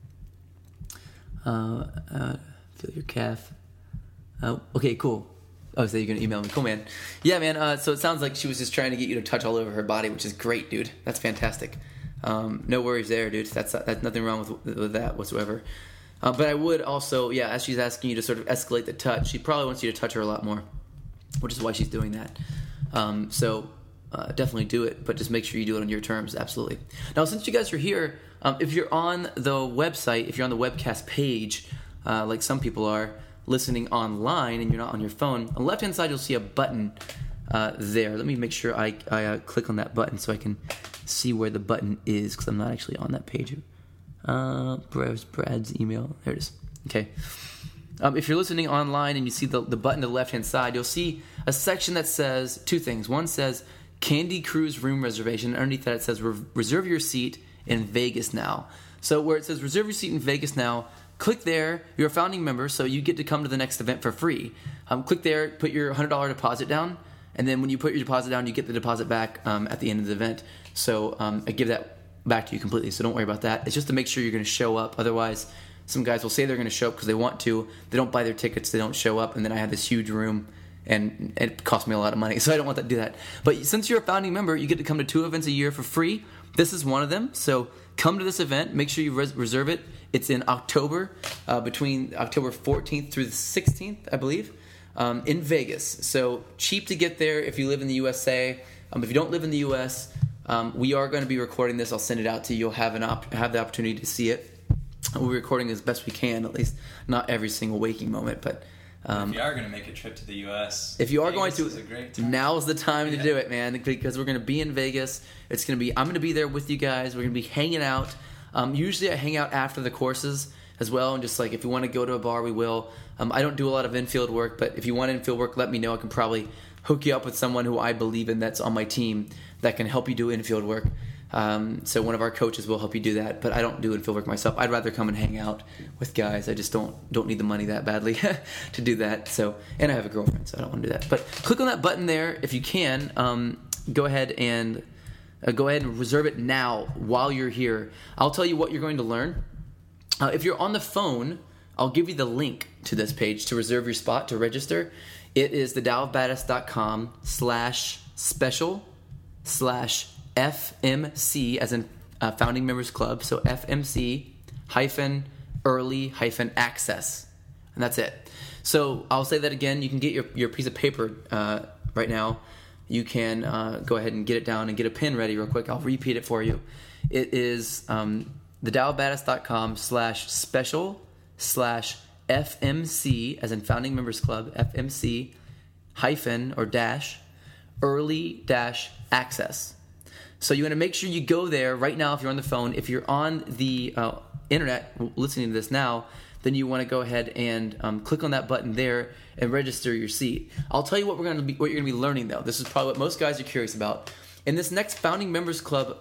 Feel your calf. Okay, cool. Oh, so you're gonna email me? Cool, man. Yeah, man. So it sounds like she was just trying to get you to touch all over her body, which is great, dude. That's fantastic. No worries there, dude. That's nothing wrong with that whatsoever. But I would also, as she's asking you to sort of escalate the touch, she probably wants you to touch her a lot more, which is why she's doing that. So definitely do it, but just make sure you do it on your terms. Absolutely. Now, since you guys are here, if you're on the website, if you're on the webcast page, like some people are listening online and you're not on your phone, on the left-hand side you'll see a button there. Let me make sure I click on that button so I can see where the button is because I'm not actually on that page. Brad's email. There it is. Okay. If you're listening online and you see the button to the left-hand side, you'll see a section that says two things. One says Candy Cruise room reservation. Underneath that it says reserve your seat in Vegas now. So where it says reserve your seat in Vegas now, click there. You're a founding member, so you get to come to the next event for free. Click there, put your $100 deposit down, and then when you put your deposit down, you get the deposit back at the end of the event. So I give that back to you completely, so don't worry about that. It's just to make sure you're going to show up. Otherwise, some guys will say they're going to show up because they want to. They don't buy their tickets, they don't show up, and then I have this huge room, and it costs me a lot of money, so I don't want to do that. But since you're a founding member, you get to come to 2 events a year for free. This is one of them, so come to this event. Make sure you reserve it. It's in October, between October 14th through the 16th, I believe, in Vegas. So cheap to get there if you live in the USA. If you don't live in the US, we are going to be recording this. I'll send it out to you. You'll have have the opportunity to see it. We're recording as best we can, at least not every single waking moment, but if you are going to make a trip to the U.S., if you are Vegas going is a great time. now is the time to do it, man, because we're going to be in Vegas. I'm going to be there with you guys. We're going to be hanging out. Usually I hang out after the courses as well, and just like if you want to go to a bar, we will. I don't do a lot of infield work, but if you want infield work, let me know. I can probably hook you up with someone who I believe in that's on my team that can help you do infield work. So one of our coaches will help you do that, but I don't do infield work myself. I'd rather come and hang out with guys. I just don't need the money that badly to do that. So, and I have a girlfriend, so I don't want to do that. But click on that button there if you can. Go ahead and reserve it now while you're here. I'll tell you what you're going to learn. If you're on the phone, I'll give you the link to this page to reserve your spot, to register. It is thedowofbadass.com/special/FMC, as in Founding Members Club. So FMC-early-access. And that's it. So I'll say that again. You can get your piece of paper right now. You can go ahead and get it down and get a pen ready real quick. I'll repeat it for you. It is thedowofbadass.com/special/FMC, as in Founding Members Club, FMC -early-access. So you want to make sure you go there right now if you're on the phone. If you're on the internet listening to this now, then you want to go ahead and click on that button there and register your seat. I'll tell you what you're going to be learning, though. This is probably what most guys are curious about. In this next Founding Members Club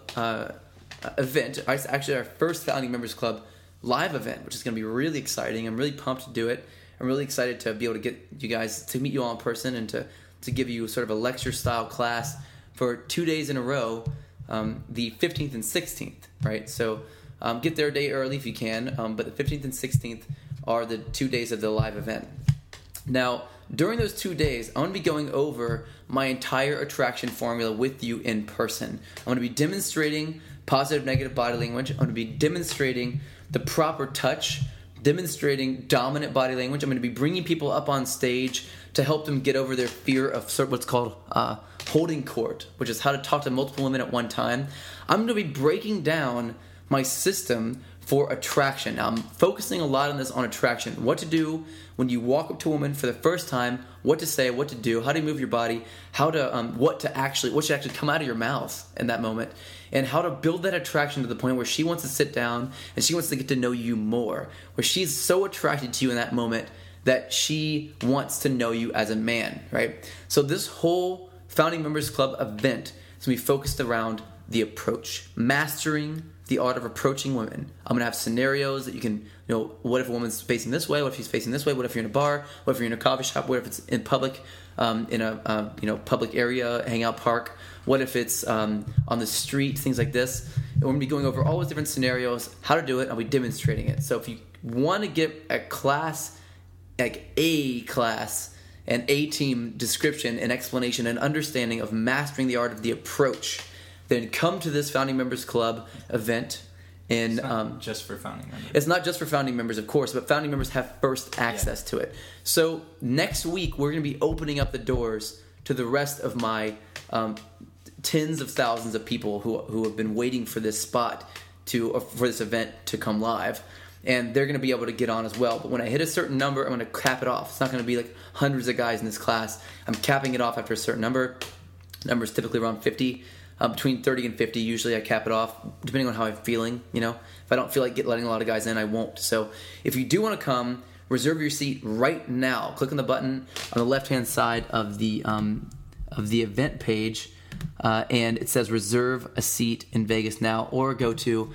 event, it's actually our first Founding Members Club live event, which is going to be really exciting. I'm really pumped to do it. I'm really excited to be able to get you guys to meet you all in person and to give you sort of a lecture-style class for 2 days in a row, the 15th and 16th, right? So get there a day early if you can, but the 15th and 16th are the 2 days of the live event. Now, during those 2 days, I'm going to be going over my entire attraction formula with you in person. I'm going to be demonstrating positive, negative body language. I'm going to be demonstrating the proper touch, demonstrating dominant body language. I'm going to be bringing people up on stage to help them get over their fear of what's called holding court, which is how to talk to multiple women at one time. I'm going to be breaking down my system for attraction. Now, I'm focusing a lot on this, on attraction. What to do when you walk up to a woman for the first time, what to say, what to do, how to move your body, how to what should actually come out of your mouth in that moment, and how to build that attraction to the point where she wants to sit down and she wants to get to know you more, where she's so attracted to you in that moment that she wants to know you as a man, right? So this whole Founding Members Club event is going to be focused around the approach, mastering the art of approaching women. I'm going to have scenarios that you can, what if a woman's facing this way? What if she's facing this way? What if you're in a bar? What if you're in a coffee shop? What if it's in public, in a public area, hangout park? What if it's on the street? Things like this. And we're going to be going over all those different scenarios, how to do it, and I'll be demonstrating it. So if you want to get a class, like a class, an A-team description and explanation and understanding of mastering the art of the approach, then come to this Founding Members Club event. And it's not just for founding members. It's not just for founding members, of course, but founding members have first access to it. So next week, we're going to be opening up the doors to the rest of my tens of thousands of people who have been waiting for this spot for this event to come live. And they're going to be able to get on as well. But when I hit a certain number, I'm going to cap it off. It's not going to be like hundreds of guys in this class. I'm capping it off after a certain number. The number is typically around 50. between 30 and 50. Usually I cap it off depending on how I'm feeling. If I don't feel like letting a lot of guys in, I won't. So if you do want to come, reserve your seat right now. Click on the button on the left-hand side of the event page, and it says reserve a seat in Vegas now, or go to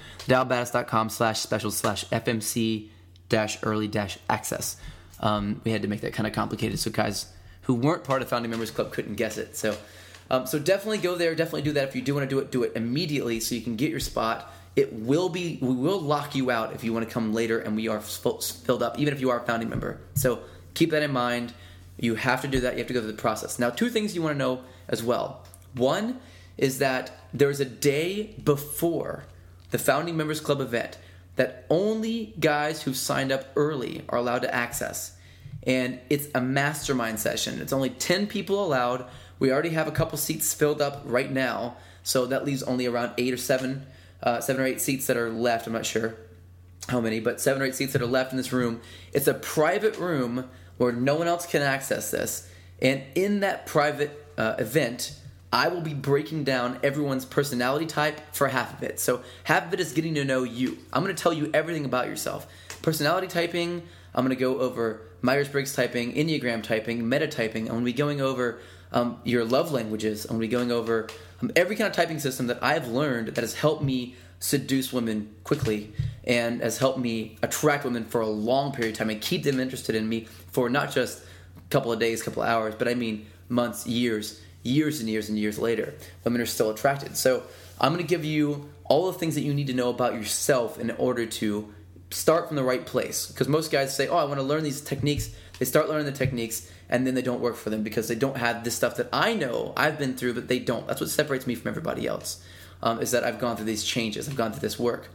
DialBadass.com/specials/FMC-early-access. We had to make that kind of complicated so guys who weren't part of Founding Members Club couldn't guess it. So definitely go there. Definitely do that. If you do want to do it immediately so you can get your spot. We will lock you out if you want to come later and we are filled up, even if you are a founding member. So keep that in mind. You have to do that. You have to go through the process. Now, 2 things you want to know as well. One is that there's a day before the Founding Members Club event that only guys who've signed up early are allowed to access. And it's a mastermind session. It's only 10 people allowed. We already have a couple seats filled up right now. So that leaves only around 7 or 8 seats that are left. I'm not sure how many, but 7 or 8 seats that are left in this room. It's a private room where no one else can access this. And in that private event, I will be breaking down everyone's personality type for half of it. So half of it is getting to know you. I'm going to tell you everything about yourself. Personality typing, I'm going to go over Myers-Briggs typing, Enneagram typing, meta typing. I'm going to be going over your love languages. I'm going to be going over every kind of typing system that I've learned that has helped me seduce women quickly and has helped me attract women for a long period of time and keep them interested in me for not just a couple of days, couple of hours, but I mean months, years and years later. Women are still attracted. So I'm going to give you all the things that you need to know about yourself in order to start from the right place. Because most guys say, I want to learn these techniques. They start learning the techniques and then they don't work for them because they don't have this stuff that I know I've been through, but they don't. That's what separates me from everybody else, is that I've gone through these changes. I've gone through this work.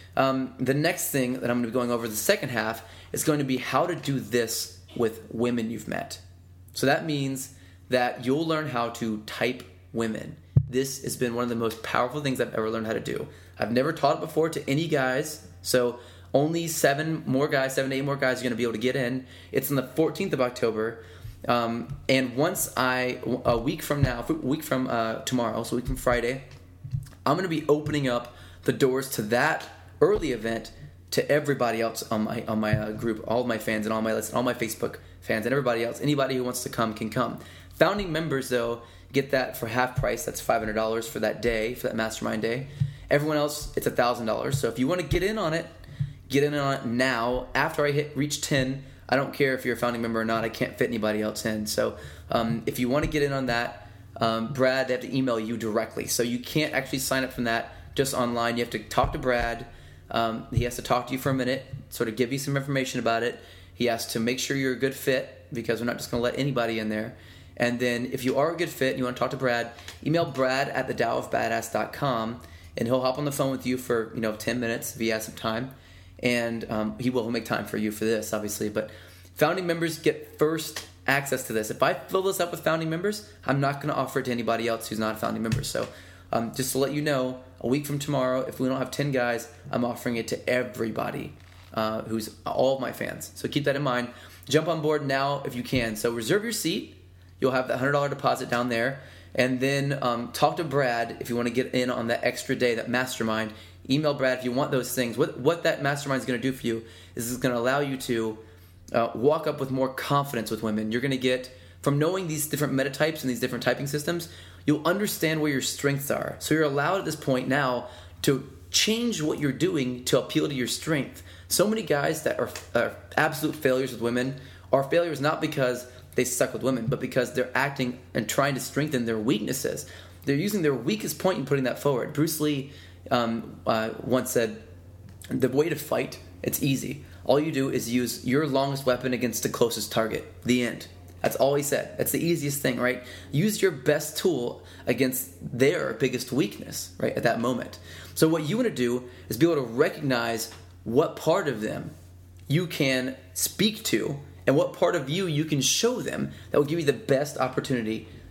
The next thing that I'm going to be going over the second half is going to be how to do this with women you've met. So that means that you'll learn how to type women. This has been one of the most powerful things I've ever learned how to do. I've never taught it before to any guys, so only 7 to 8 more guys are going to be able to get in. It's on the 14th of October, and once a week from tomorrow, so a week from Friday, I'm going to be opening up the doors to that early event to everybody else on my group, all of my fans and all my lists, all my Facebook fans and everybody else. Anybody who wants to come can come. Founding members, though, get that for half price. That's $500 for that day, for that mastermind day. Everyone else, it's $1,000. So if you want to get in on it now. After I reach 10, I don't care if you're a founding member or not. I can't fit anybody else in. So if you want to get in on that, Brad, they have to email you directly. So you can't actually sign up from that just online. You have to talk to Brad. He has to talk to you for a minute, sort of give you some information about it. He has to make sure you're a good fit because we're not just going to let anybody in there. And then if you are a good fit and you want to talk to Brad, email brad@thedaoofbadass.com and he'll hop on the phone with you for 10 minutes if he has some time. And he'll make time for you for this, obviously. But founding members get first access to this. If I fill this up with founding members, I'm not going to offer it to anybody else who's not a founding member. So just to let you know, a week from tomorrow, if we don't have 10 guys, I'm offering it to everybody who's all of my fans. So keep that in mind. Jump on board now if you can. So reserve your seat. You'll have that $100 deposit down there. And then talk to Brad if you want to get in on that extra day, that mastermind. Email Brad if you want those things. What that mastermind is going to do for you is it's going to allow you to walk up with more confidence with women. You're going to get, from knowing these different metatypes and these different typing systems, you'll understand where your strengths are. So you're allowed at this point now to change what you're doing to appeal to your strength. So many guys that are absolute failures with women are failures not because they suck with women, but because they're acting and trying to strengthen their weaknesses. They're using their weakest point and putting that forward. Bruce Lee once said, the way to fight, it's easy. All you do is use your longest weapon against the closest target. The end. That's all he said. That's the easiest thing, right? Use your best tool against their biggest weakness, right, at that moment. So what you want to do is be able to recognize what part of them you can speak to and what part of you can show them that will give you the best opportunity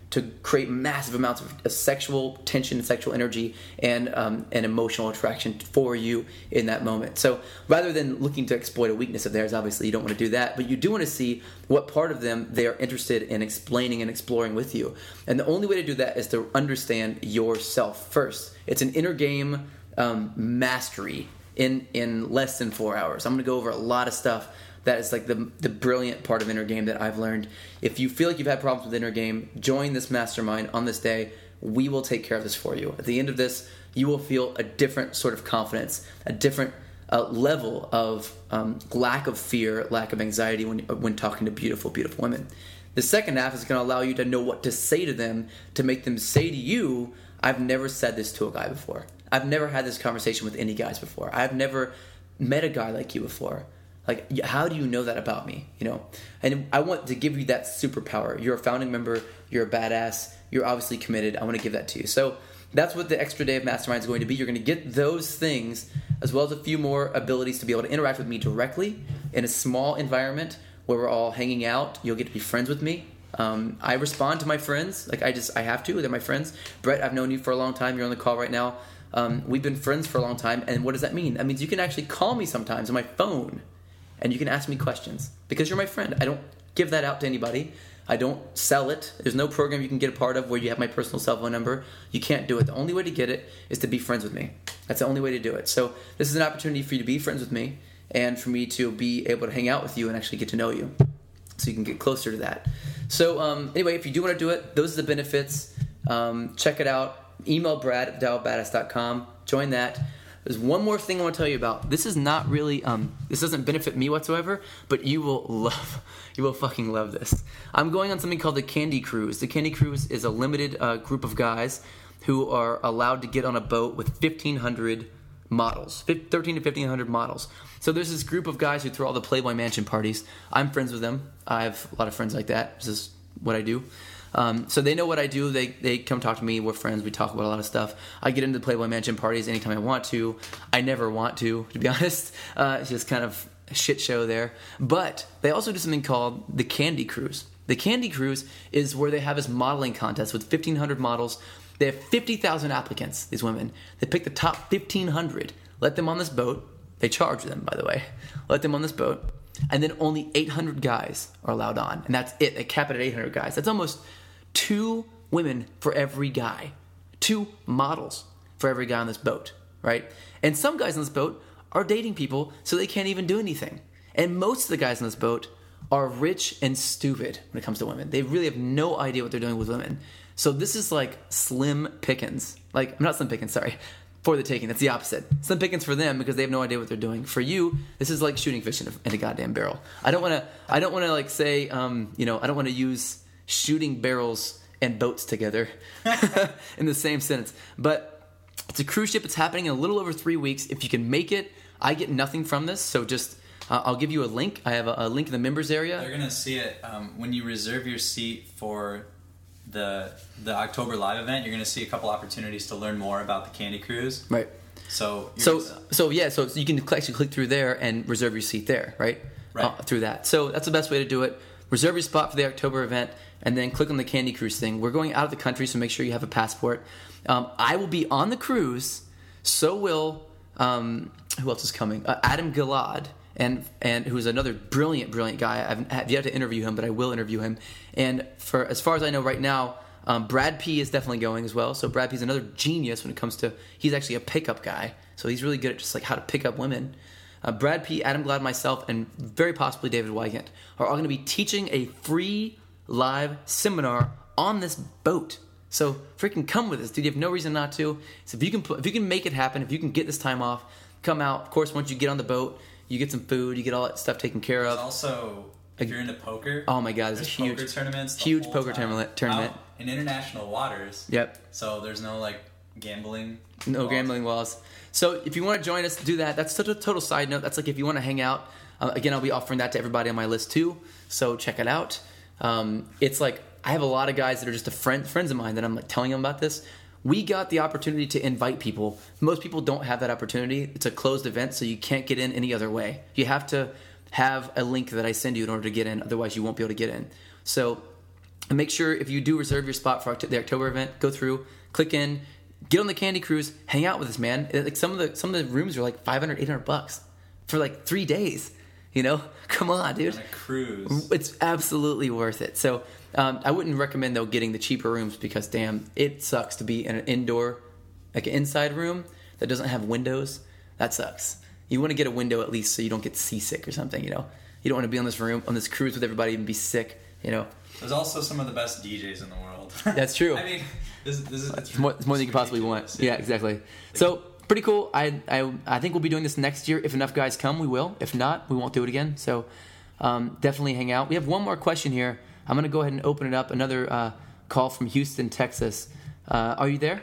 to create massive amounts of sexual tension and sexual energy and emotional attraction for you in that moment. So rather than looking to exploit a weakness of theirs, obviously you don't want to do that, but you do want to see what part of them they are interested in explaining and exploring with you. And the only way to do that is to understand yourself first. It's an inner game mastery in less than 4 hours. I'm going to go over a lot of stuff that is like the brilliant part of inner game that I've learned. If you feel like you've had problems with inner game, join this mastermind on this day. We will take care of this for you. At the end of this, you will feel a different sort of confidence, a different level of lack of fear, lack of anxiety when talking to beautiful, beautiful women. The second half is going to allow you to know what to say to them, to make them say to you, I've never said this to a guy before. I've never had this conversation with any guys before. I've never met a guy like you before. Like, how do you know that about me? And I want to give you that superpower. You're a founding member. You're a badass. You're obviously committed. I want to give that to you. So that's what the extra day of Mastermind is going to be. You're going to get those things as well as a few more abilities to be able to interact with me directly in a small environment where we're all hanging out. You'll get to be friends with me. I respond to my friends. Like I have to. They're my friends. Brett, I've known you for a long time. You're on the call right now. We've been friends for a long time. And what does that mean? That means you can actually call me sometimes on my phone. And you can ask me questions because you're my friend. I don't give that out to anybody. I don't sell it. There's no program you can get a part of where you have my personal cell phone number. You can't do it. The only way to get it is to be friends with me. That's the only way to do it. So this is an opportunity for you to be friends with me and for me to be able to hang out with you and actually get to know you so you can get closer to that. So anyway, if you do want to do it, those are the benefits. Check it out. Email Brad at daofbadass.com. Join that. There's one more thing I want to tell you about. This is not really, this doesn't benefit me whatsoever, but you will fucking love this. I'm going on something called the Candy Cruise. The Candy Cruise is a limited group of guys who are allowed to get on a boat with 1,500 models, 13 to 1,500 models. So there's this group of guys who throw all the Playboy Mansion parties. I'm friends with them. I have a lot of friends like that. This is what I do. So they know what I do. They come talk to me. We're friends. We talk about a lot of stuff. I get into the Playboy Mansion parties anytime I want to. I never want to be honest. It's just kind of a shit show there. But they also do something called the Candy Cruise. The Candy Cruise is where they have this modeling contest with 1,500 models. They have 50,000 applicants, these women. They pick the top 1,500, let them on this boat. They charge them, by the way. Let them on this boat. And then only 800 guys are allowed on. And that's it. They cap it at 800 guys. That's almost 2 women for every guy. 2 models for every guy on this boat, right? And some guys on this boat are dating people so they can't even do anything. And most of the guys on this boat are rich and stupid when it comes to women. They really have no idea what they're doing with women. So this is like slim pickings. Like, not slim pickings, sorry. For the taking. That's the opposite. Slim pickings for them because they have no idea what they're doing. For you, this is like shooting fish in a goddamn barrel. I don't want to like say, I don't want to use shooting barrels and boats together in the same sentence. But it's a cruise ship. It's happening in a little over 3 weeks. If you can make it, I get nothing from this. So just, I'll give you a link. I have a link in the members area. They're going to see it when you reserve your seat for the October live event. You're going to see a couple opportunities to learn more about the Candy Cruise. Right. So you can actually click through there and reserve your seat there, right? Right. Through that. So that's the best way to do it. Reserve your spot for the October event, and then click on the Candy Cruise thing. We're going out of the country, so make sure you have a passport. I will be on the cruise. So will who else is coming? Adam Gilad, and who's another brilliant guy. I've yet to interview him, but I will interview him. And for as far as I know right now, Brad P is definitely going as well. So Brad P is another genius when it comes to, he's actually a pickup guy. So he's really good at just like how to pick up women. Brad P, Adam Glad, myself, and very possibly David Wygant are all going to be teaching a free live seminar on this boat. So freaking come with us, dude. You have no reason not to. So if you can make it happen, if you can get this time off, come out. Of course, once you get on the boat, you get some food, you get all that stuff taken care of. There's also, if you're into poker, oh my god, there's a huge poker tournaments, huge poker tournament. Out in international waters. Yep. So there's no like gambling. No gambling laws. So if you want to join us, do that. That's such a total side note. That's like if you want to hang out. Again, I'll be offering that to everybody on my list too. So check it out. It's like I have a lot of guys that are just friends of mine that I'm like telling them about this. We got the opportunity to invite people. Most people don't have that opportunity. It's a closed event, so you can't get in any other way. You have to have a link that I send you in order to get in. Otherwise, you won't be able to get in. So And make sure if you do reserve your spot for the October event, go through, click in, get on the Candy Cruise, hang out with us, man. Like some of the rooms are like $500-$800 for like 3 days. You know, come on, dude. On a cruise. It's absolutely worth it. So I wouldn't recommend though getting the cheaper rooms because damn, it sucks to be in an indoor, like an inside room that doesn't have windows. That sucks. You want to get a window at least so you don't get seasick or something. You know, you don't want to be on this cruise with everybody and be sick. You know. There's also some of the best DJs in the world. That's true. I mean, it's more than you could possibly want. Yeah, exactly. So pretty cool. I think we'll be doing this next year. If enough guys come, we will. If not, we won't do it again. So definitely hang out. We have one more question here. I'm going to go ahead and open it up. Another call from Houston, Texas. Are you there?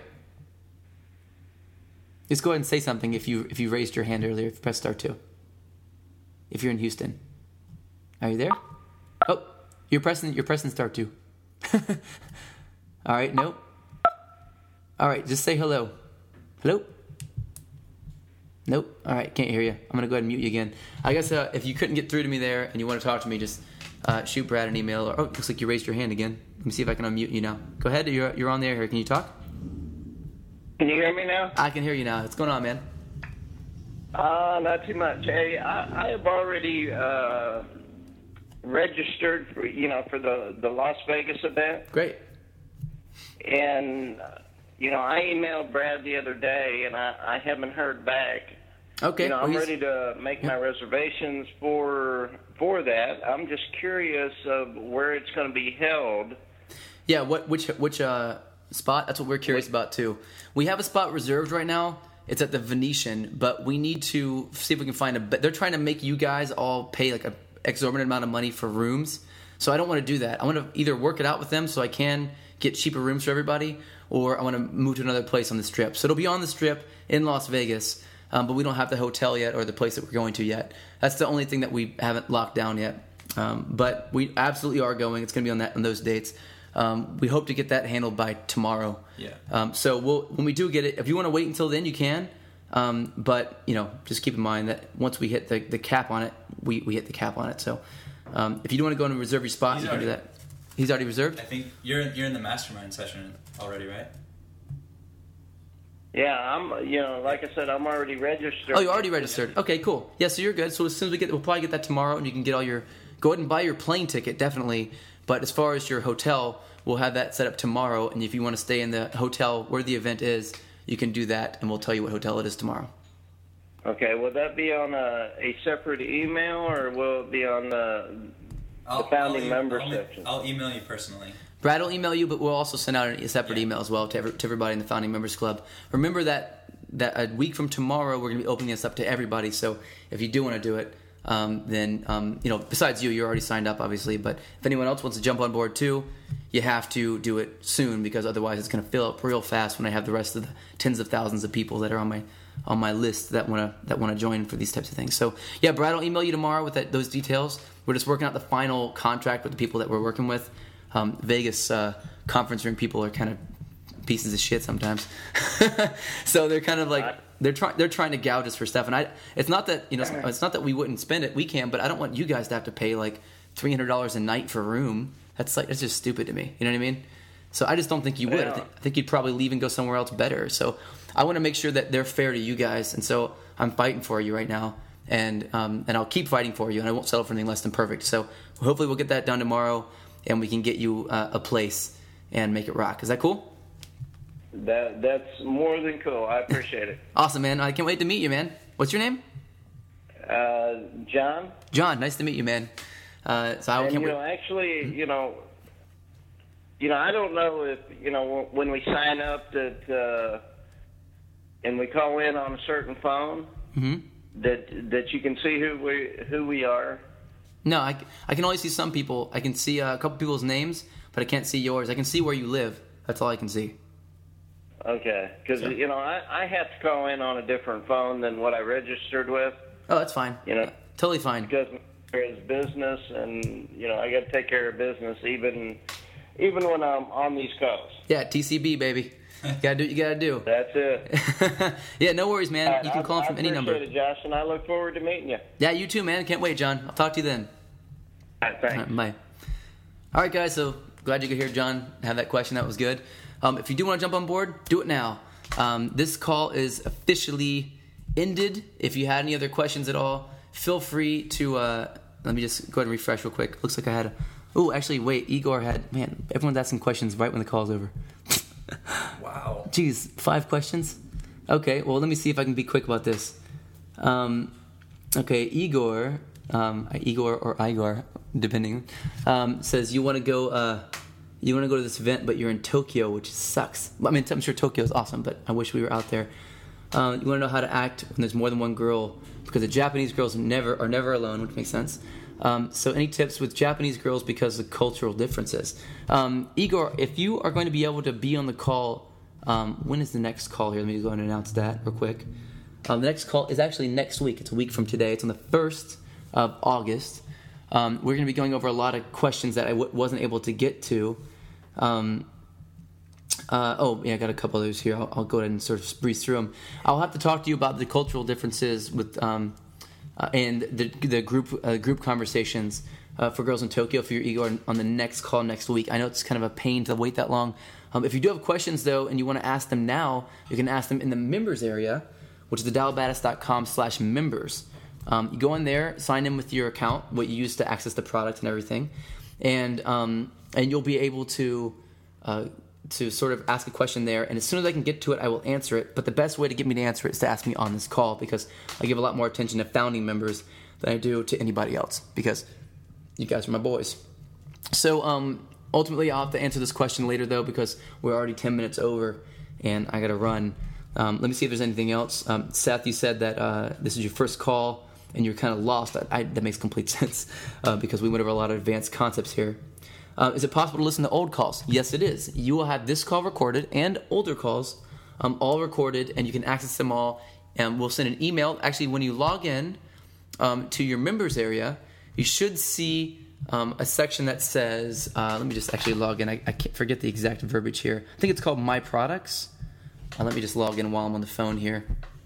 Just go ahead and say something if you raised your hand earlier. If you press star 2. If you're in Houston. Are you there? Oh, you're pressing star 2. All right, no. All right, just say hello. Hello? Nope. All right, can't hear you. I'm going to go ahead and mute you again. I guess if you couldn't get through to me there and you want to talk to me, just shoot Brad an email. Or, looks like you raised your hand again. Let me see if I can unmute you now. Go ahead. You're on the air here. Can you talk? Can you hear me now? I can hear you now. What's going on, man? Not too much. Hey, I have already registered for the Las Vegas event. Great. And I emailed Brad the other day, and I haven't heard back. Okay. I'm ready to make my reservations for that. I'm just curious of where it's going to be held. Yeah. Which spot? That's what we're curious about too. We have a spot reserved right now. It's at the Venetian, but we need to see if we can find they're trying to make you guys all pay like an exorbitant amount of money for rooms. So I don't want to do that. I want to either work it out with them so I can get cheaper rooms for everybody, or I want to move to another place on the Strip. So it'll be on the Strip in Las Vegas, but we don't have the hotel yet or the place that we're going to yet. That's the only thing that we haven't locked down yet. But we absolutely are going. It's going to be on those dates. We hope to get that handled by tomorrow. Yeah. So when we do get it, if you want to wait until then, you can. But just keep in mind that once we hit the cap on it, we hit the cap on it. So if you do want to go and reserve your spot, you can do that. He's already reserved? I think you're in the mastermind session already, right? Yeah, I'm. Like I said, I'm already registered. Oh, you're already registered. Okay, cool. Yeah, so you're good. So as soon as we'll probably get that tomorrow, and you can get go ahead and buy your plane ticket, definitely. But as far as your hotel, we'll have that set up tomorrow. And if you want to stay in the hotel where the event is, you can do that, and we'll tell you what hotel it is tomorrow. Okay, will that be on a separate email, or will it be on the founding member section? I'll email you personally. Brad will email you, but we'll also send out a separate email as well to everybody in the Founding Members Club. Remember that a week from tomorrow, we're going to be opening this up to everybody. So if you do want to do it, then, besides you're already signed up, obviously. But if anyone else wants to jump on board too, you have to do it soon, because otherwise it's going to fill up real fast when I have the rest of the tens of thousands of people that are on my list that want to join for these types of things. So yeah, Brad will email you tomorrow with those details. We're just working out the final contract with the people that we're working with. Vegas conference room people are kind of pieces of shit sometimes. So they're kind of like they're trying to gouge us for stuff, and it's not that it's not that we wouldn't spend it, we can, but I don't want you guys to have to pay like $300 a night for a room. That's just stupid to me. You know what I mean? So I just don't think you would. I think you'd probably leave and go somewhere else better. So I want to make sure that they're fair to you guys, and so I'm fighting for you right now, and I'll keep fighting for you, and I won't settle for anything less than perfect. So hopefully we'll get that done tomorrow, and we can get you a place and make it rock. Is that cool? That's more than cool. I appreciate it. Awesome, man. I can't wait to meet you, man. What's your name? John. John, nice to meet you, man. So I can't wait. Actually, I don't know if when we sign up that and we call in on a certain phone, that you can see who we are. No, I can only see some people. I can see a couple people's names, but I can't see yours. I can see where you live. That's all I can see. Okay, because I have to call in on a different phone than what I registered with. Oh, that's fine. Totally fine. Because it's business, and I got to take care of business even when I'm on these calls. Yeah, TCB, baby. You gotta do what you gotta do. That's it. Yeah, no worries, man. Right, you can call from any number. I appreciate it, Josh, and I look forward to meeting you. Yeah, you too, man. Can't wait, John. I'll talk to you then. All right, thanks. Bye. All right, guys. So Glad you could hear John have that question. That was good. If you do want to jump on board, do it now. This call is officially ended. If you had any other questions at all, feel free to... let me just go ahead and refresh real quick. Looks like I had... Oh, actually, wait. Igor had... Man, everyone's asking questions right when the call's over. Wow. Jeez, 5 questions? Okay, well, let me see if I can be quick about this. Okay, Igor or Igor, depending, says you want to go to this event, but you're in Tokyo, which sucks. I mean, I'm sure Tokyo is awesome, but I wish we were out there. You want to know how to act when there's more than one girl, because the Japanese girls are never alone, which makes sense. So any tips with Japanese girls because of cultural differences? Igor, if you are going to be able to be on the call, when is the next call here? Let me go and announce that real quick. The next call is actually next week. It's a week from today. It's on the 1st of August. We're going to be going over a lot of questions that I wasn't able to get to. I got a couple others here. I'll go ahead and sort of breeze through them. I'll have to talk to you about the cultural differences with and the group conversations for girls in Tokyo for your Igor on the next call next week. I know it's kind of a pain to wait that long. If you do have questions, though, and you want to ask them now, you can ask them in the members area, which is thedialbadass.com/members. You go in there, sign in with your account, what you use to access the product and everything, and you'll be able to sort of ask a question there. And as soon as I can get to it, I will answer it. But the best way to get me to answer it is to ask me on this call, because I give a lot more attention to founding members than I do to anybody else, because you guys are my boys. So ultimately, I'll have to answer this question later, though, because we're already 10 minutes over, and I got to run. Let me see if there's anything else. Seth, you said that this is your first call and you're kind of lost. That makes complete sense because we went over a lot of advanced concepts here. Is it possible to listen to old calls? Yes, it is. You will have this call recorded and older calls all recorded, and you can access them all. And we'll send an email. Actually, when you log in to your members area, you should see a section that says, let me just actually log in. I can't forget the exact verbiage here. I think it's called My Products. Let me just log in while I'm on the phone here,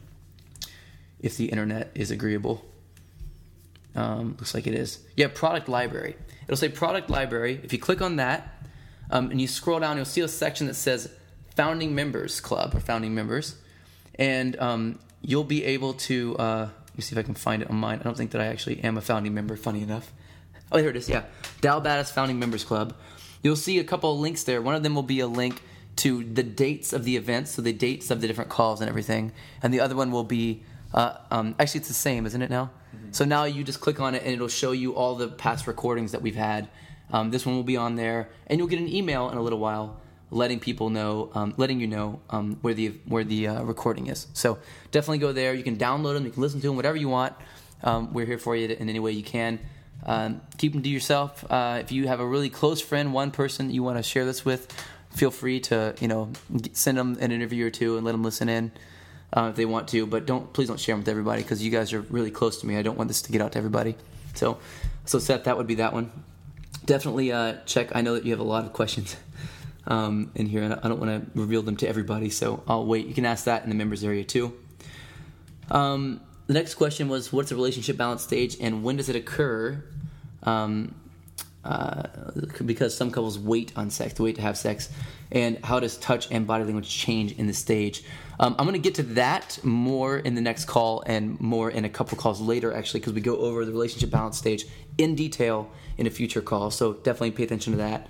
if the internet is agreeable. Looks like it is. Yeah, Product Library. It'll say Product Library. If you click on that and you scroll down, you'll see a section that says Founding Members Club or Founding Members. And you'll be able to, let me see if I can find it on mine. I don't think that I actually am a founding member, funny enough. Oh, here it is, yeah. Dal Badass Founding Members Club. You'll see a couple of links there. One of them will be a link to the dates of the events, so the dates of the different calls and everything. And the other one will be, actually it's the same, isn't it now? Mm-hmm. So now you just click on it and it'll show you all the past recordings that we've had. This one will be on there, and you'll get an email in a little while letting you know where the recording is. So definitely go there. You can download them, you can listen to them, whatever you want. We're here for you in any way you can. Keep them to yourself. If you have a really close friend, one person you want to share this with, feel free to, send them an interview or two and let them listen in if they want to. But please don't share them with everybody, because you guys are really close to me. I don't want this to get out to everybody. So Seth, that would be that one. Definitely check. I know that you have a lot of questions in here, and I don't want to reveal them to everybody, so I'll wait. You can ask that in the members area too. The next question was, what's the relationship balance stage and when does it occur? Because some couples wait to have sex, and how does touch and body language change in the stage? I'm going to get to that more in the next call and more in a couple calls later, actually, because we go over the relationship balance stage in detail in a future call, so definitely pay attention to that.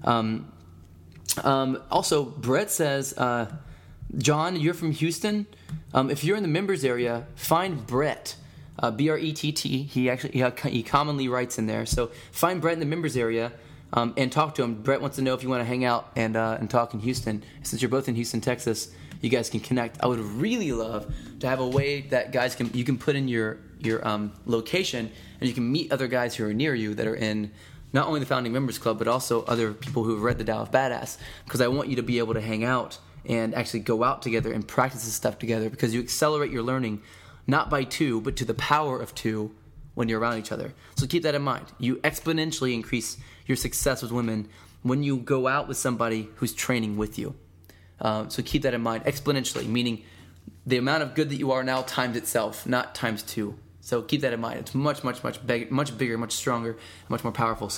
Also, Brett says, John, you're from Houston. If you're in the members area, find Brett. Brett. He commonly writes in there. So find Brett in the members area and talk to him. Brett wants to know if you want to hang out and talk in Houston. Since you're both in Houston, Texas, you guys can connect. I would really love to have a way that you can put in your location, and you can meet other guys who are near you that are in not only the Founding Members Club, but also other people who have read the Tao of Badass, because I want you to be able to hang out and actually go out together and practice this stuff together, because you accelerate your learning not by 2, but to the power of 2 when you're around each other. So keep that in mind. You exponentially increase your success with women when you go out with somebody who's training with you. So keep that in mind. Exponentially, meaning the amount of good that you are now times itself, not times 2. So keep that in mind. It's much, much, much bigger, much stronger, much more powerful. So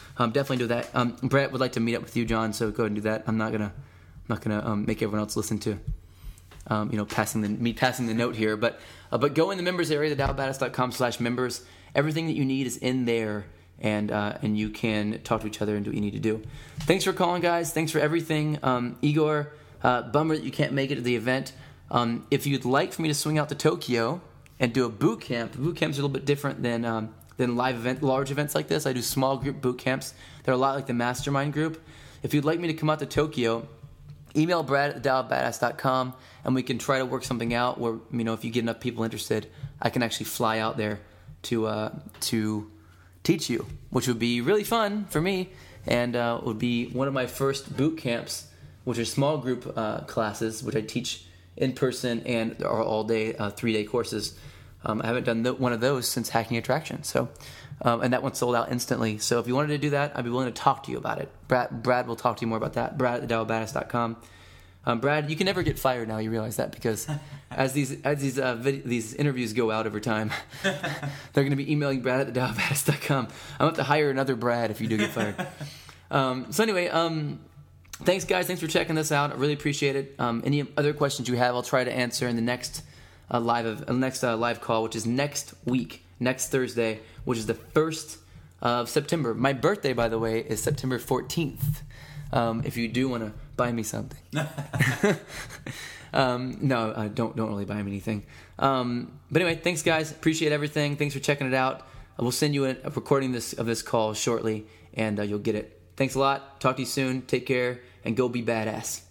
definitely do that. Brett would like to meet up with you, John. So go ahead and do that. I'm not gonna make everyone else listen to, passing the note here. But go in the members area, thedowofbadass.com/members. Everything that you need is in there, and you can talk to each other and do what you need to do. Thanks for calling, guys. Thanks for everything. Igor, bummer that you can't make it to the event. If you'd like for me to swing out to Tokyo and do a boot camp, boot camps are a little bit different than large events like this. I do small group boot camps. They're a lot like the mastermind group. If you'd like me to come out to Tokyo, email Brad at thedowofbadass.com, and we can try to work something out where, if you get enough people interested, I can actually fly out there to teach you, which would be really fun for me, and would be one of my first boot camps, which are small group classes, which I teach in person and are all day 3-day courses. I haven't done one of those since Hacking Attraction, so and that one sold out instantly. So if you wanted to do that, I'd be willing to talk to you about it. Brad will talk to you more about that. Brad at thedowofbadass.com. Brad, you can never get fired now. You realize that, because as these interviews go out over time, they're going to be emailing Brad at thedowofbadass.com. I'm going to have to hire another Brad if you do get fired. So anyway, thanks guys. Thanks for checking this out. I really appreciate it. Any other questions you have, I'll try to answer in the next live call, which is next week, next Thursday, which is the 1st of September. My birthday, by the way, is September 14th. If you do want to buy me something. No, don't really buy me anything. But anyway, thanks guys. Appreciate everything. Thanks for checking it out. We'll send you a recording of this call shortly, and you'll get it. Thanks a lot. Talk to you soon. Take care, and go be badass.